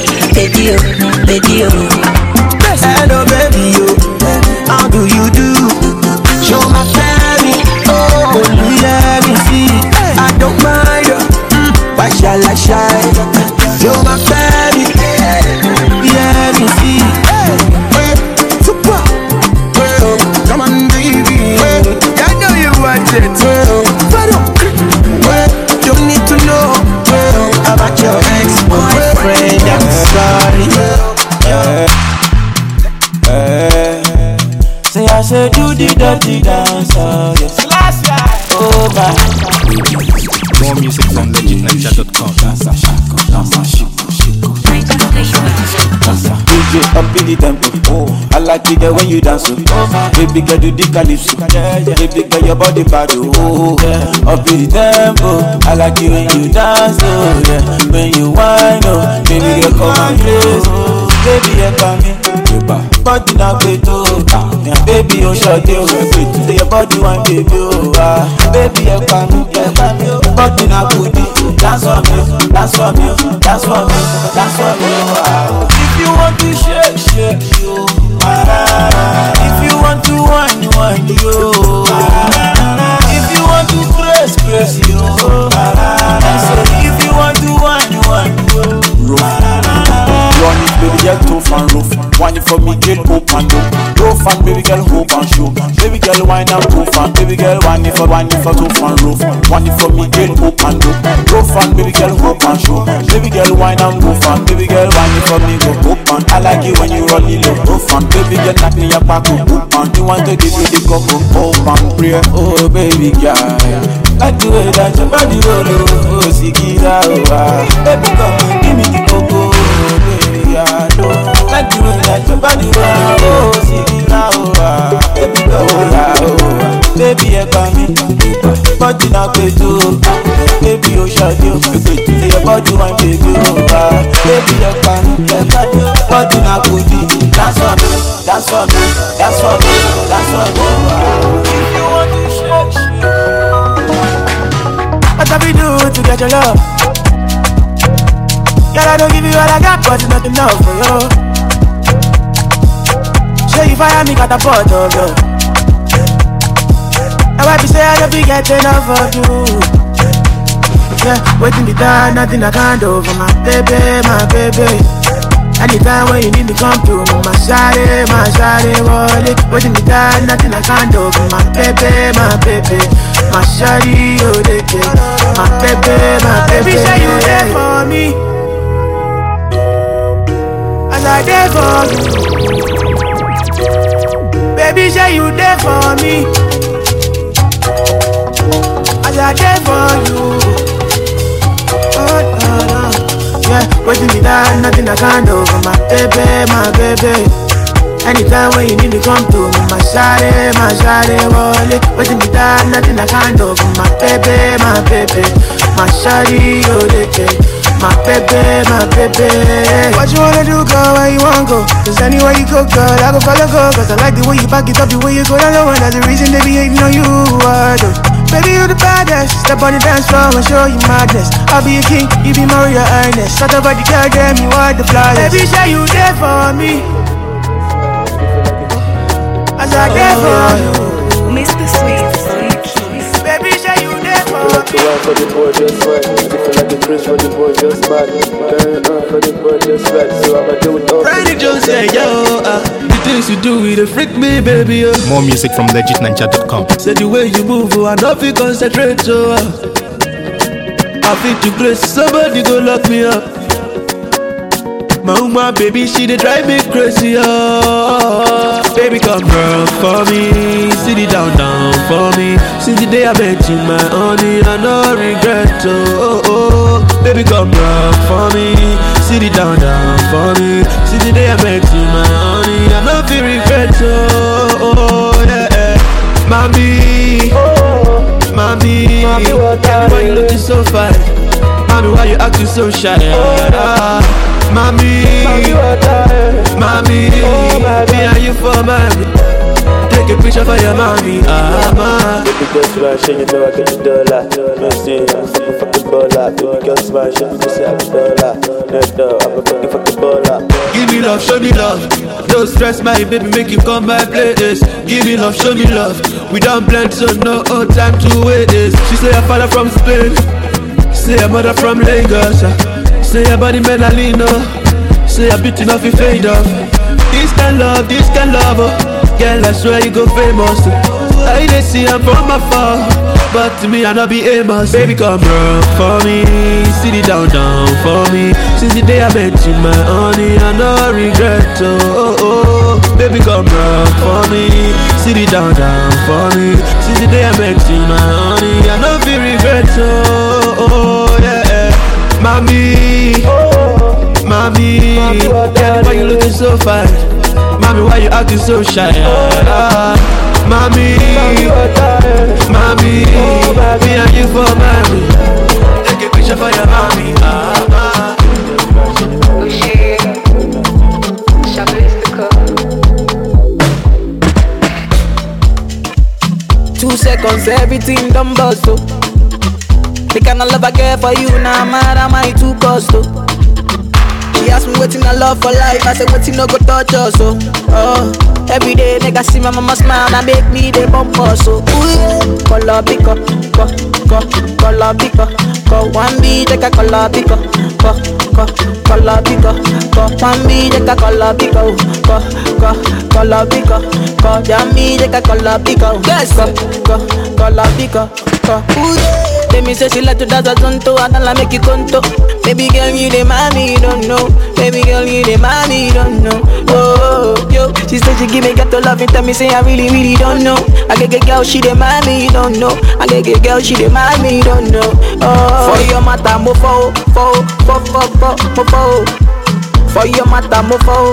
dio. Hello, baby, yo. How do you do? Show my family. Oh, let me see. I don't mind. Why shall I shy? Show my family. Let me see. Super. Come on, baby. I know you want it. Don't need to know about your ex-boyfriend. I'm sorry. Say I said do the dirty dance, yes. Oh my. More music from legitninja.com. DJ up in the tempo. I like it when you dance. Baby girl do the calypso. Baby girl your body bad. Up in the tempo. I like it when you dance. When you whine. Baby girl come and play. Baby help me. Body na beto. Baby oh short day. Say your body one baby oh. Baby help me. Body na booty. Dance for me. Dance for me. Dance for me. Dance for me. If you want to shake you. If you want to whine you. If you want to press you. for me, girl, hope and look. Go fan, baby girl, hope and show. Baby girl, wine and go fan. Baby girl, wine it for two fan roof. Wine it for me, girl, hope and look. Go fan, baby girl, hope and show. Baby girl, wine and go fan. Baby girl, wine it for me, go hope and. I like it when you run it low. Go fan, baby girl, knock me your back, hope and. You want to give me the cup of hope and prayer. Oh, baby girl, like the way that your body roll, oh, Sikira, oh, baby come and give me the cocoa, baby girl, like the way that your body roll, oh, Sikira, oh, baby come, oh, baby you come in, body na peto, baby you shot you, your body one baby, oh, baby you come in, body na goodie, dance for me, dance for me, dance for me, dance for me. If you want to shake. What have we do to get your love? Girl, I don't give you all I got, but it's not enough for you. Show you fire me, got a pot of love. Now I be say I don't be getting enough of you. Yeah, waiting be done, nothing I can't do for my baby, my baby. Anytime when you need me, come through. My shawty, wallet. Waiting me down, nothing I can't do for my baby, my baby. My shawty, oh, they get my baby, my baby. Baby, say you there for me, as I there for you. Baby, say you there for me, as I there for you. Oh, no, no. Yeah, waiting me down, nothing I can't do for my baby, my baby. Anytime when you need me, come to me, my shawty, wallet. Waiting me down, nothing I can't do for my baby, my baby. My shawty, oh, they take my baby, my baby. What you wanna do, girl, where you wanna go? Cause anywhere you go, girl, I go follow, go. Cause I like the way you back it up, the way you go down low. And that's the reason they be hating on you, baby, you the baddest. Step on the dance floor and show you madness. I'll be a king, you be Maria Ernest. Shut up, the girl, damn, you are the flawless. Baby, say you there for me, as I there for you. Mr. Sweet. Baby, say you there for me. To one for the boy, just right. If you like the Chris for the boy, just bad. Carry on for the boy, just right. So I'ma do it all. Randy Jones say, yo, the things you do, it freak me, baby, yo. More music from legitninja.com. Say the way you move, I know if you concentrate, so I feel too close, somebody go lock me up. My woman, baby, she dey drive me crazy, oh. Baby, come run for me, sit it down for me. Since the day I met you, my honey, I no regret, oh. Baby, come run for me, sit it down for me. Since the day I met you, my honey, I no feel regret, oh, yeah. Mommy, why you looking so fine? Mommy, why you acting so shy? Mommy, me and you for mommy. Take a picture for your mommy, Baby girl smashing, you know I get the dollar. No say, I'm fucking fucking baller. Baby girl smashing, you say I get dollar. No, I'm a fucking baller. Give me love, show me love. Don't stress my baby, make you come my place. Give me love, show me love. We don't blend, so no time to wait this. She say her father from Spain, say her mother from Lagos. Say her body Menalino, say her beauty not fi fade off. This kind love, oh. Girl, I swear you go famous. I dey see her from afar, but to me I not be Amos. Baby, come run for me, sit it down for me. Since the day I met you, my honey, I no regret, oh. Baby, come run for me, sit it down for me. Since the day I met you, my honey, I no feel regret, oh, yeah. Mommy, girl, why you looking so fine? Mommy, why you acting so shy? Mommy, me and you for mommy. Take a picture for your mommy. Two seconds, everything done bust, oh. The kind of love I get for you, now mad am I too cost, oh. She asked me waiting I love for life, I said waiting no go touch us, oh. Every day nigga see my mama smile, that make me the bump us, so color picker, color picker, one beat take a color picker, color pico, mami llega color pico, color pico, yami llega color pico, color pico. Let me say she like to dance a zonto, I don't like make you conto. Baby girl, you the mommy, you don't know. Baby girl, you the mommy, you don't know. Oh, yo, she said she give me got to love and tell me say I really, really don't know. I get girl, she the mommy, you don't know. I get girl, she the mommy, you don't know. Oh, for your mata, mo fo. For your mata, mo fo.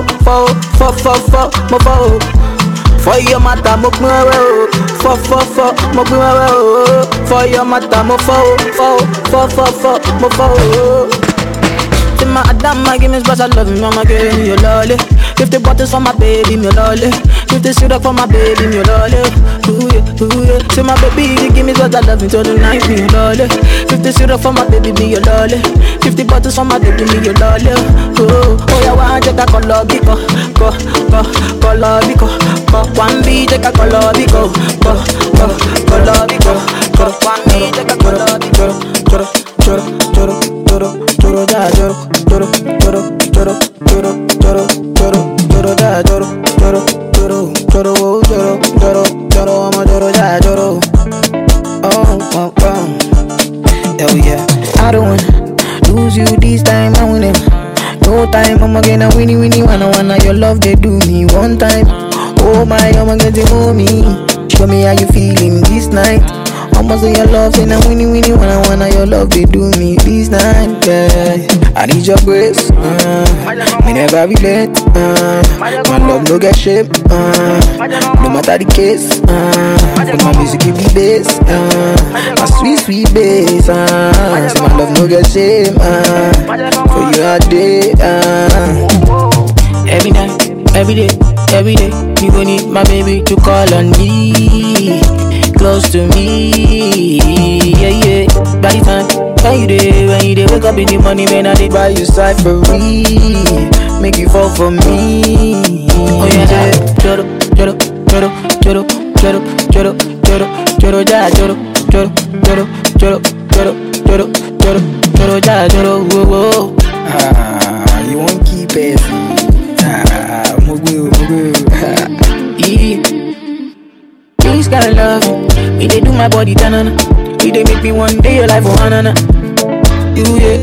For your mata, mo fo, mo for your mata, mo fo, mo fo. Till my Adama, give me special love, mama, give me your lolly. 50 bottles for my baby, me lolly. 50 syrup for my baby, me lolly. Ooh yeah. Say my baby, give me special love until the night, me lolly. 50 syrup for my baby, me your lolly. 50 bottles for my baby, me your lolly. Oh yeah, one take a color biko, color biko. One B take a color biko, color biko. One B take a color biko. Choro da choro I'ma choro da choro. Oh, hell yeah. I don't wanna lose you this time, I win it. No time, I'ma get a winnie wanna your love they do me one time. Oh my, I'ma get to know me. Show me how you feeling this night. I'ma say your love, say now winnie wanna your love they do me this night, yeah. I need your grace, me never relate, my love no get shape, no matter the case, but my music give me bass, my sweet bass, so my love no get shame, for you all day, every night, every day, you gon' need my baby to call on me. Close to me, yeah. By the time when you dey wake up in the morning, man, I dey buy you cyphery, make you fall for me. Oh yeah, choro ja choro, whoa. You won't keep it, mugu. This kind of love, me they do my body tanana. Me they make me one day alive for hanana. Do yeah.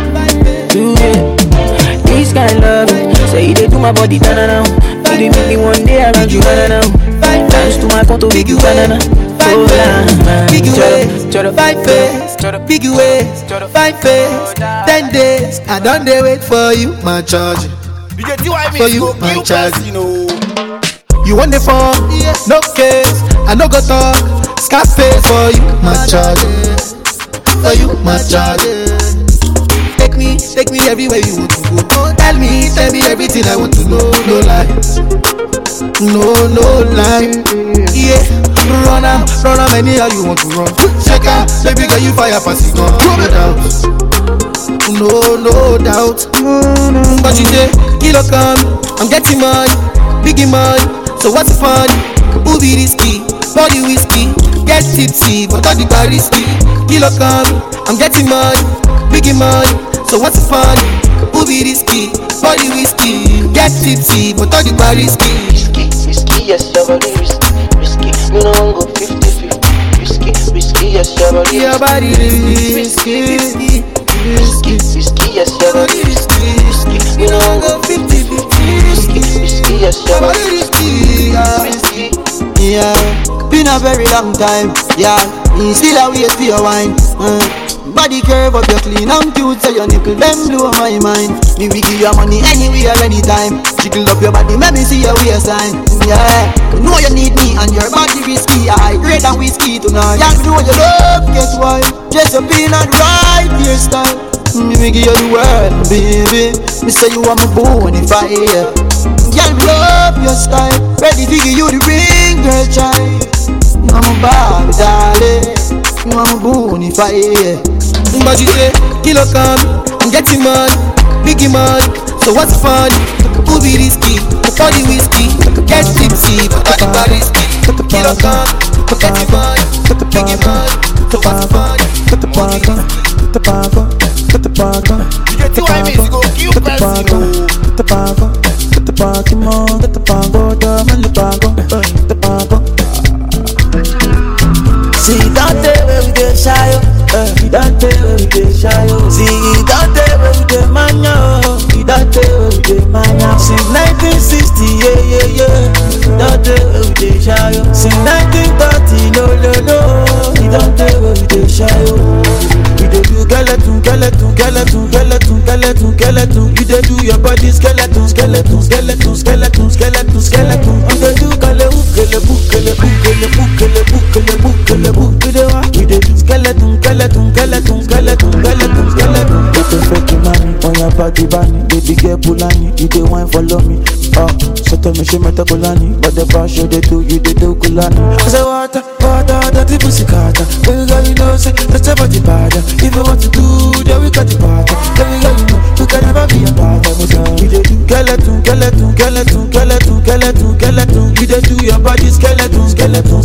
This kind of love, say they do my body tanana. Me they make me one day around you hanana. Dance to my photo, big you banana. Big waist, fine face, big waist, fine face. 10 days, I don't dey wait for you, my charge. For you, my charge. You want the phone, no case, I no go talk, Scarface for you, my charge. For you, my charge. Take me everywhere you want to go. Tell me everything I want to know. No lies, no lie. Yeah, run am anyhow you want to run. Check out, baby girl you fire pass it gun. No doubt. But you say, kilo come, I'm getting money, biggie money. So what's the fun? Who be risky? Body whiskey, get tipsy, but all the bar risky. Kilo come, I'm getting money, biggie money. So what's the fun? Who be risky? Body whiskey, get tipsy, but all the bar risky. Risky, yes, your body risky. Me no one go 50-50. Risky, yes, your body risky. Risky, yes, your body risky. Me no one go 50-50. Risky, yes, your body risky. Yeah, been a very long time. Yeah, me still a wait for your wine. Body curve up, you clean and cute, so your nipple them blow my mind. Me we give you money anywhere, anytime. Jiggle up your body, make me see your waistline. Yeah, you know you need me and your body risky. I great and whiskey tonight. Yeah, you know you love, guess why? Just your peanut right hairstyle. Me give you the world, baby. Me say you are my bonfire. Girl, me love your style. Ready to give you the ring, girl, child. I'm a Barbie, darling. You are my bonfire. But you say, kilo come, I'm getting money, biggie money. So what's fun? Who be risky? Body whiskey, get tipsy, but all the bar risky. Kilo come, I'm getting money, biggie money. So what's fun? Who be risky? miss, go kill person. Get the pango, get the pango, get the pango, the pango, get the pango. See, don't tell where we get shy, don't tell where we get shy. See, don't tell where we get mania, don't tell where we get mania. Since 1960, yeah. Don't tell where we get shy. Since 1930, no. Don't tell where we get shy. We dey do skeleton. You dey do your body skeleton. We dey do we dey do skeleton. Get the fake money on your body, bunny. Baby girl Pulani, you dey wine follow me. So tell me she meta Kulani, but the bar show they do, you dey do Kulani. I say water, dirty pussy carter. Baby girl, you know say that's your body bad. If you want to do, then we got the party. Baby girl, you know you can never be a bad. You dey do skeleton. You dey do your body skeleton. You dey do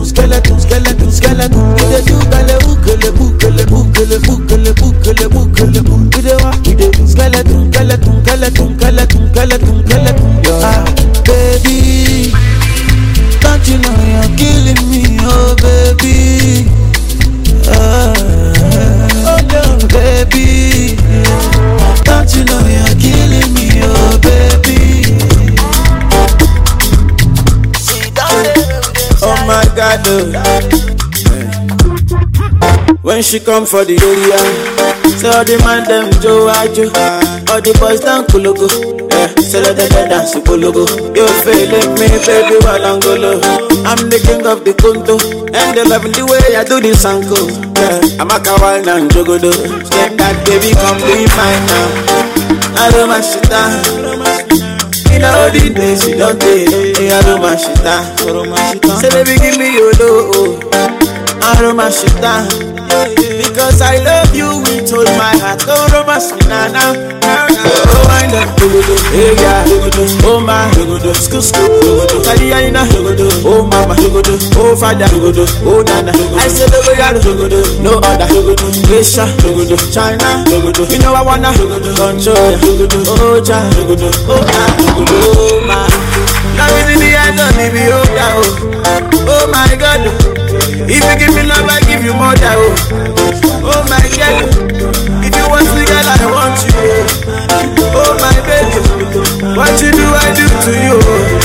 you dey what? You dey do skeleton. Baby, don't you know you're killing me, oh baby. Oh no, baby, don't you know you're killing me, oh baby. Oh my God, when she come for the area, say all the man them Joe Ajo, all the boys down Kulugu, say let them dance Kulugu. You feeling me, baby, while I'm golo. I'm the king of the Kunto, and they love the way I do this uncle. I'm a kawal and jogodo. Step that baby, come be mine now. I do my shit down. In all the days you don't take, I do my shit down. Say baby, give me your low. I do my shit down. Because I love you with all my heart. Oh, romance me now. Oh, I love you. Hey, yeah. Oh, my. School. Kaliana. Oh, mama. Oh, father. Oh, nana. I said, no other. Asia. China. You know I wanna control. Oh, child. Oh, my. Now in the end, don't leave me over. Oh, my God. If you give me love, I give you more than oh my God. If you want me, girl, I want you. Oh my baby, what you do, I do to you.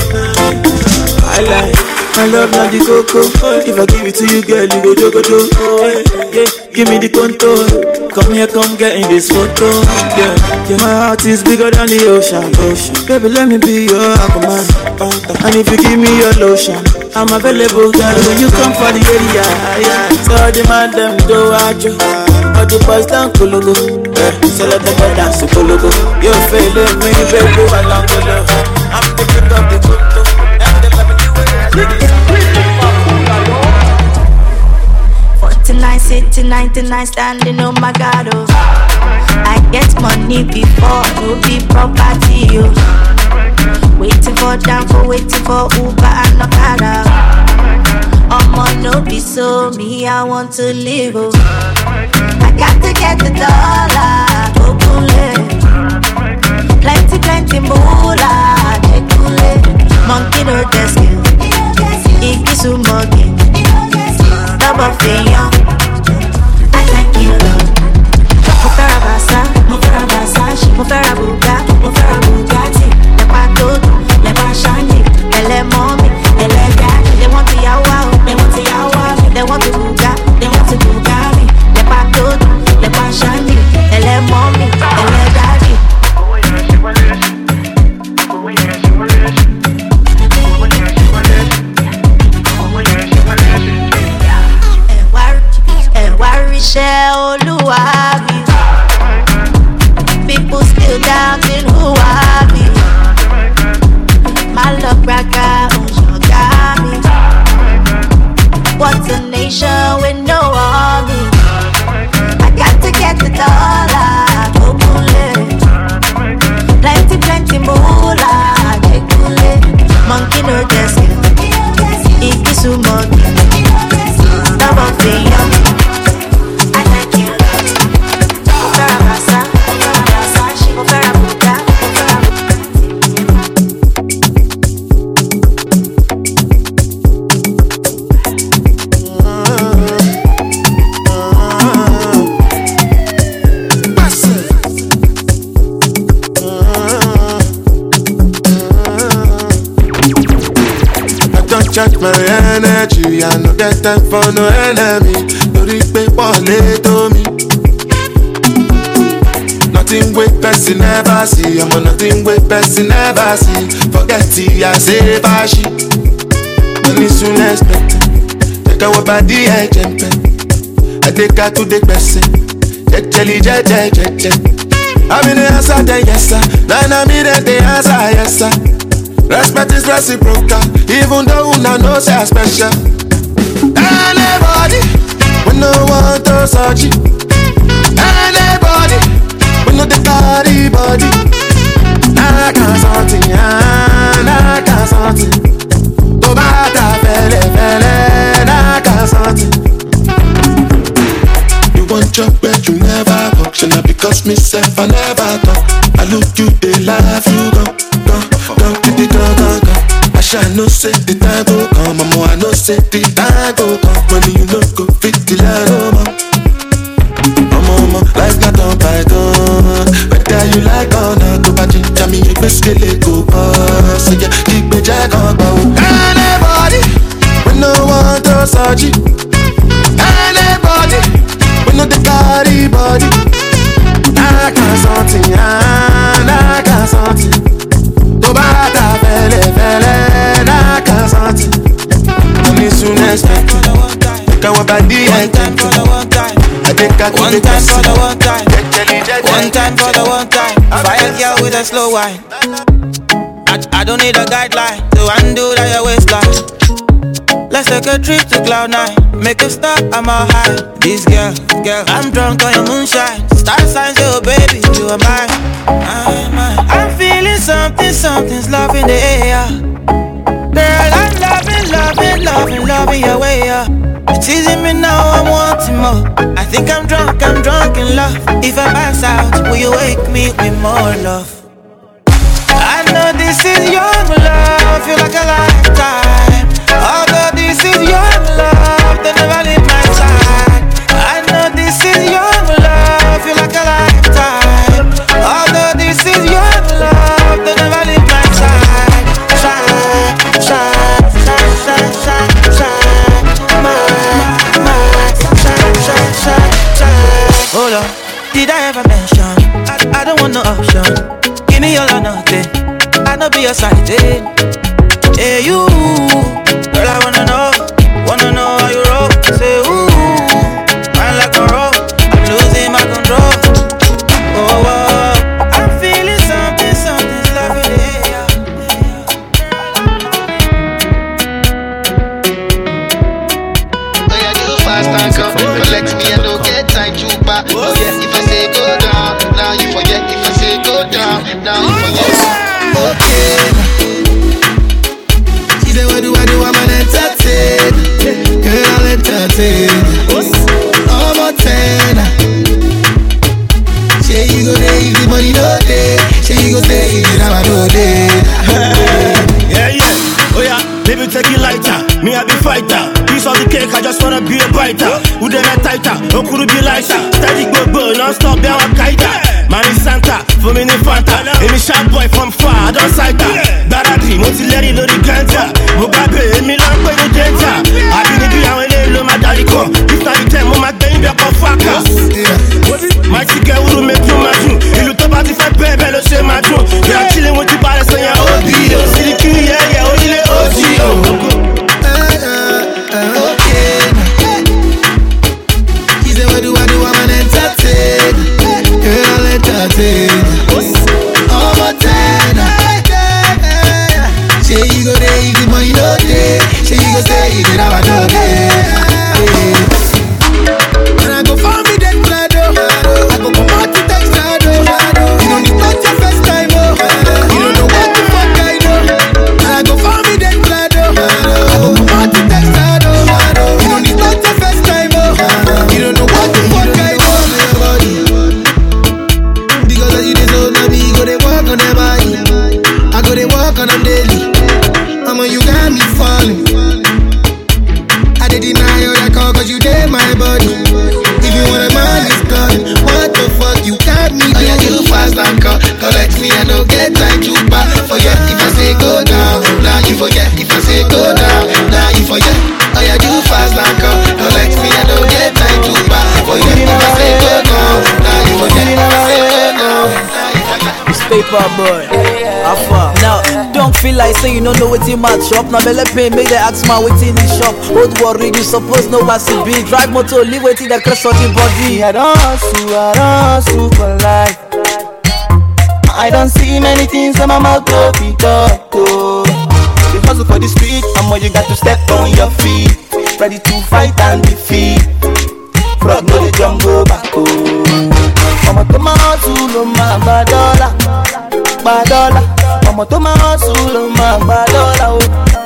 I like my love, not the cocoa. If I give it to you, girl, you go jogo. Yeah, give me the contour. Come here, come get in this photo. Yeah, my heart is bigger than the ocean. Baby, let me be your aquaman. And if you give me your lotion, I'm available, girl, when you come for the area. Yeah, so the man them do Ajo, all the boys down Kulugu. So let them dance Kulugu. You feeling me, baby, while I'm golo. I'm the king of the Kunto, and they love me the way I do this. 49, city, 99, standing on my God, oh. I get money before, no be property, oh. Waiting for Uber and Okada. I'ma no be so me, I want to live, oh. I got to get the dollar, plenty moolah, monkey no desk, Ikisu monkey, double finger. I like you, Mo fẹ́ ra Bugatti, lepa todo, lepa shiny, ele mommy, ele daddy. They want to yawa, they want to Bugatti, lepa todo, lepa energy, I no get time for no enemy. Lórí pé wọlé tó mi. Nothing with person never see. I'm on nothing with person never see. Forget it, I say bashi. Money soon expected. Take our body and jump. I take her to the person. Jelly. I'm in the answer, then yes sir. Then I'm in the answer, yes sir. Respect is reciprocal, even though I know say special. Anybody, we no want to search it. Anybody, we know the body. I can't something, I can't something. Go back to fele, I can't something. One job where you never function, not because myself I never talk. I look you, they laugh, you go. I shall no say the time go come, I no say the time go come. Money you know go fit the line, mama, life not on by gun. Whether you like or not, go back to me, you best get it go. So yeah, keep me jack on bow. Anybody, we no want to search it. Anybody, we know the body. I can't something, I can't something. Go back to fele, I can't something. Money soon expected. Take our body and tempt. I take a one time for the one time. One time for the one time. Fire girl with a slow wine. I don't need a guideline to undo that your waistline. Let's take a trip to Cloud9. Make a stop, I'm all high. This girl, I'm drunk on your moonshine. Star signs, yo baby, you are mine. I'm feeling something's love in the air. Girl, I'm loving your way up. You're teasing me now, I'm wanting more. I think I'm drunk in love. If I pass out, will you wake me with more love? I know this is your love, feel like a lifetime. Although this is your love, they never leave my side. I know this is your love, feel like a lifetime. Although this is your love, they never leave my side. Shine, hold on, did I ever mention? I don't want no option. Give me all or nothing. I know be your side, hey you. Girl, I wanna know how you roll. Say ooh, fine like a roll. I'm losing my control. Oh, I'm feeling something's love in the air. Oh yeah, do fast and come. Collect me and don't get time to back. Oh yeah, if I say go down, now you forget. If I say go down, now you forget. Okay. What do I do? I'm an entertain. Girl, I'll entertain. I'm a 10. Say you go there, if the money no day. Say you go there, if you never know day. Yeah. Oh yeah, baby take it lighter. Me I be fighter. Piece of the cake, I just wanna be a biter. Who them a tighter? Who could be lighter? Steady go, non-stop, they are kaida. Man is Santa, for me ni Fanta. Any sharp boy from far, I don't sight that. Daradi, Motilleri, no the ganja. Mugabe, Milan, boy, no danger. I been be out in the my daddy come. If not the time, my game be a faka. My ticket will make you my dream. You look about if I pay, better say my dream. Yeah, chilling with the body, saying, oh, dear. See the key, yeah, only OGO. Okay. He said, what do I do? I'm an entertain. Girl, I'll entertain. I'm a 10. Say you go there, if the money no day. Say you go say you did have a no day. And I go for me then Prado. I go come out to Texado. You don't need not your first time, oh. You don't know what the fuck I know. And I go for me then Prado. I go come out to Texado. You don't need not your first time, oh. You don't know what the fuck I know. Because as you dey so now me go dey walk on them body. I go dey walk on them daily. Mama, you got me falling. I did deny all that call cause you did my body. If you want a man, it's calling. What the fuck, you got me doing? Oh yeah, you fast and call. Collect me, I don't get time to back. Forget if I say go down, now you forget. If I say go down, now you forget. far, boy? How far? Now, don't feel like say you don't know what you match up. Now, belly pain, make the ask man waiting in the shop. Old worry, you suppose know what's to be. Drive motor, live waiting the crest of the body. I don't hustle for life. I don't see many things in my mouth to be talk to. You hustle for the street, and more you got to step on your feet. Ready to fight and defeat. Frog no the jump go back home. Mama to my hustle, my badola. Mama to my hustle, my badola.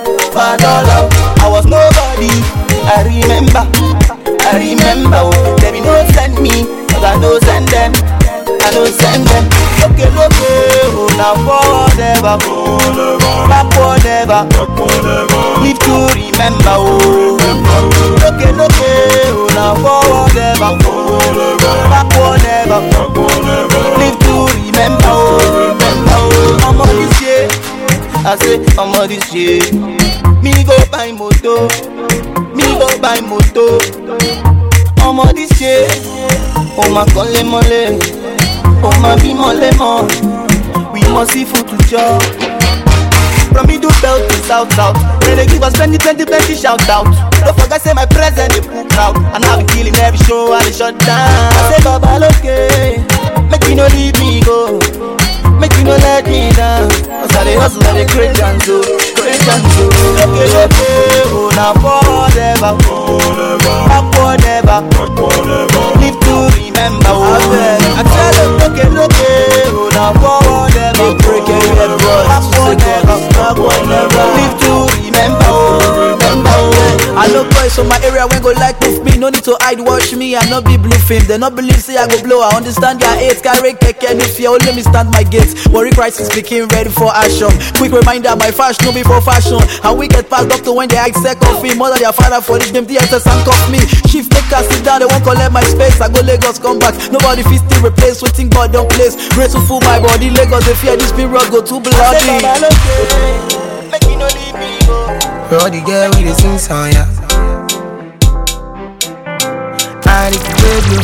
I was nobody, I remember. Oh, they be no send me, but I no send them. Okay, oh, now forward ever, backward ever. Live to remember, oh. Okay, oh, now forward ever, backward ever. Live to remember, oh. I'm on this year, I say I'm on this year. Me go buy moto, I'm on this year. Oh my golly mole. Oh my be mole. We must see food to chop. From middle belt to south. When they give us plenty shout out. Don't forget say my present they put out. And I'll be killing every show and they shut down. I say Baba okay, make me no leave me go. Make me no let me down. Cause I dey hustle and they create chance. Okay, oh now forever. Backward ever. Live to remember. I tell them okay, oh now forward ever. Break every head, bro. Backward ever. Live to remember. I know boys from my area when go like with me. No need to hide, watch me. I not be blue film. They not believe say I go blow. I understand their hate. Carry keke no fear. Only me stand my gates. Worry crisis became ready for action. Quick reminder, my fashion no be for fashion. And we get past doctor when they ask second fee. More than their father for this game. DSS handcuff me. Shift take us sit down. They won't collect my space. I go Lagos come back. Nobody fit still replace. Waiting God don't place. Grace to fool my body. Lagos they fear this period go too bloody. Make me no leave me go. Bro, the girl with the sing song, yeah. I need to grab you.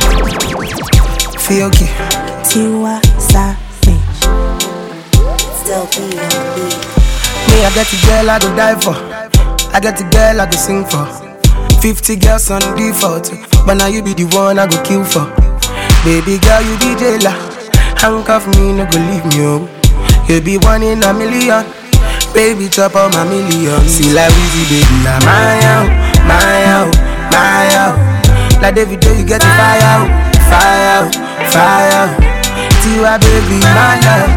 Feel okay. Tiwa Savage. Still be on beat. Me, I got the girl I go die for. I got the girl I go sing for. 50 girls on default, but now you be the one I go kill for. Baby girl, you be jailer. Handcuff me, no go leave me home. You be one in a million. Baby, chop on my million. See like Weezy, baby, now my out. Like every day you get the fire out. Tiwa, baby, my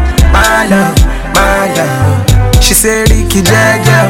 love. She say, Ricky, Jaja.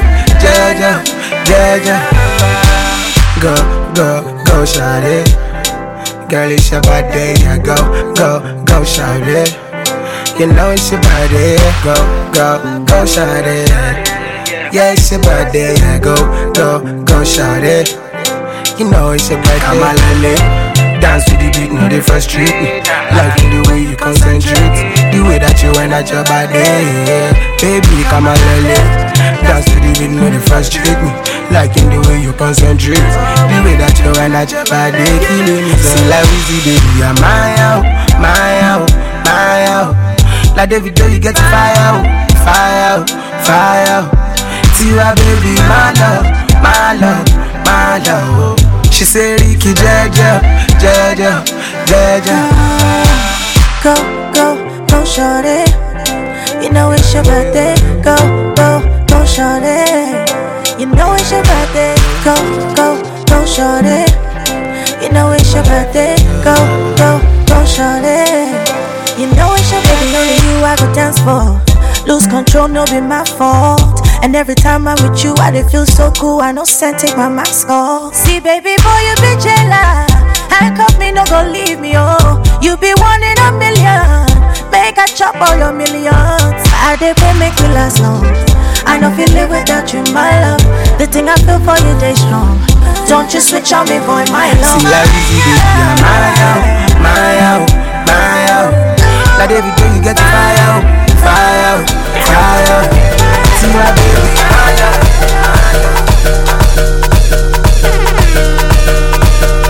Go, shout it. Girl, it's your birthday, yeah, go, shout it. You know it's your birthday, go, shout it. Yeah, it's your birthday, yeah, go, shout it. You know it's your birthday. Come on, lele, dance to the beat, no they frustrate me. Liking the way you concentrate, the way that you went at your body, yeah. Baby, come on, lele, dance to the beat, no they frustrate me. Liking the way you concentrate, the way that you went at your body, killing me. See like Weezy, baby, I'm my out. Like every day you get the fire out. Tiwa, baby, my love. She say, Ricky, Jaja. Go, short it. You know it's your birthday. Go, short it. You know it's your birthday. Go, short it. You know it's your birthday. Go, short it. You know it's your baby, only you I go dance for. Lose control, no be my fault. And every time I'm with you, I dey feel so cool. I know send take my mask off. See, baby boy, you be jealous. Handcuff me, no go leave me, oh. You be one in a million. Make I chop all your millions. I dey pray make you last long. I know feel live without you, my love. The thing I feel for you, they strong. Don't you switch on me, boy, my love. See, like Weezy, baby, I'm my out. Like every day you get the fire out. See my baby,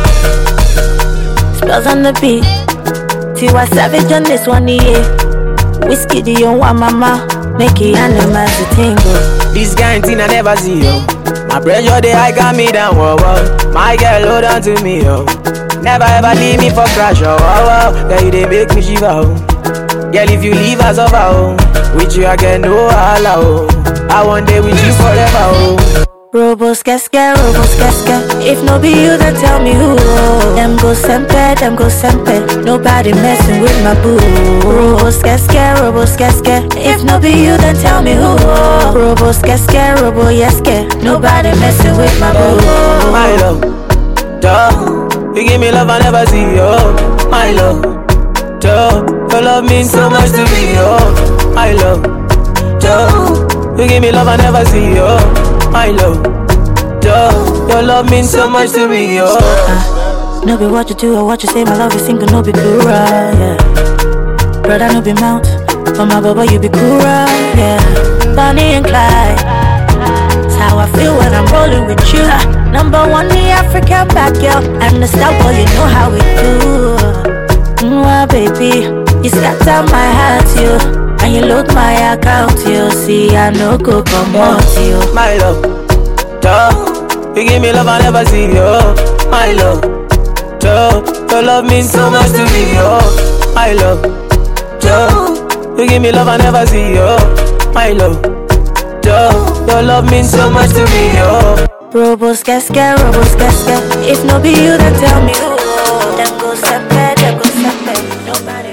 Spells on the beat. Tiwa Savage on this one, yeah. Whiskey the young one mama, make it animals to tingle. This kind thing I never see, yo. My pressure, they high got me down, whoa, whoa. My girl, hold on to me, yo. Never ever leave me for crash, oh, oh, oh. Girl, you they make me shiver, oh. Girl, if you leave us over, oh. With you, I get no holla, oh. I want day with you forever, oh. Robo skeske. If no be you, then tell me who. Them go sempe. Nobody messing with my boo. Robo skeske. If no be you, then tell me who. Robo yeske. Nobody messing with my boo. My love, duh. You give me love I never see, oh. My love, duh. Your love means so much to me, oh. My love, duh. You give me love I never see, oh. My love, duh. Your love means so much to me, oh. No be what you do or what you say, my love is single, no be cool, yeah. Brother, no be mount, but my baba, you be cool, yeah. Bonnie and Clyde, that's how I feel when I'm rolling with you. Number one, the African bad girl, and the star boy, you know how we do. Baby, you scatter my heart, you. And you load my account, you see I no go come out, you. My love, duh. You give me love I never see, yo. My love, duh. Your love means so much to me, yo. My love, duh. You give me love I never see, yo. My love, duh. Your love means so much to me, yo. Robo skeske. If no be you, then tell me who. Them go separate. Nobody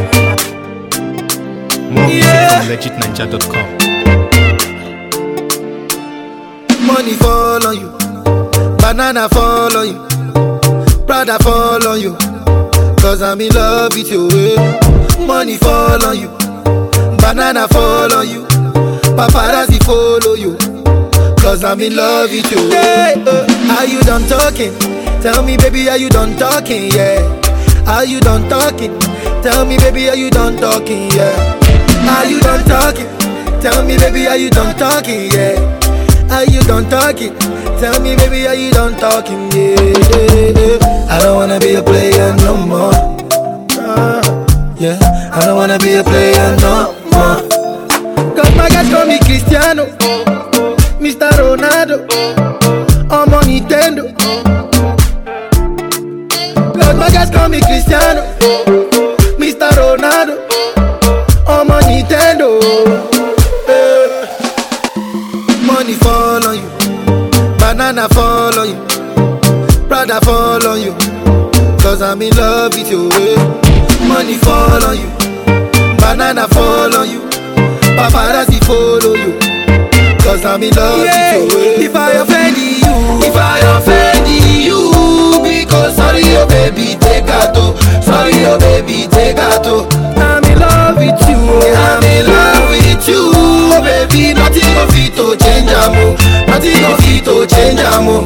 More music from legitninja.com. Money fall on you, banana fall on you, Prada fall on you, cause I'm in love with you. Money fall on you, banana fall on you, paparazzi follow you, cause I'm in love with you. Hey, are you done talking? Tell me baby, are you done talking? Yeah. Are you done talking? Tell me baby, are you done talking? Yeah. Are you done talking? Tell me baby, are you done talking? Yeah. Are you done talking? Tell me baby, are you done talking? Yeah. I don't wanna be a player no more. Yeah. I don't wanna be a player no more. Cause my guys call me Cristiano, Mr. Ronaldo, I'm on Nintendo. Cause my guys call me Cristiano, Mr. Ronaldo, I'm on Nintendo. Money fall on you, banana fall on you, Prada fall on you, cause I'm in love with you. Money fall on you, banana fall on you, paparazzi follow you, cause I'm in love with you. If I offend you, because sorry oh baby, take out. Sorry oh baby, take out. I'm in love with you, I'm in love with you, oh baby. Nothing of it to change amo, nothing of it to change amo.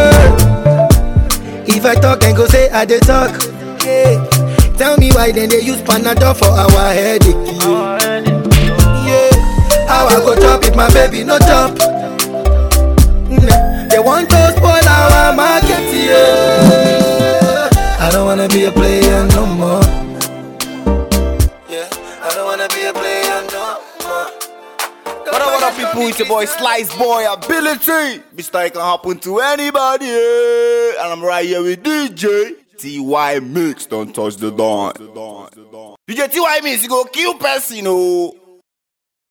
If I talk and go say I dey talk, yeah. Tell me why then they use Panadol for our headache. Yeah, how I go chop if my baby no chop? They want to spoil our market, yeah. I don't wanna be a player no more. Yeah, I don't wanna be a player no more. What up, people? It's your boy Slice Boy Ability. Mistake can happen to anybody, yeah. And I'm right here with DJ TY Mix. Don't touch the dawn. DJ TY Mix, you go kill person, oh.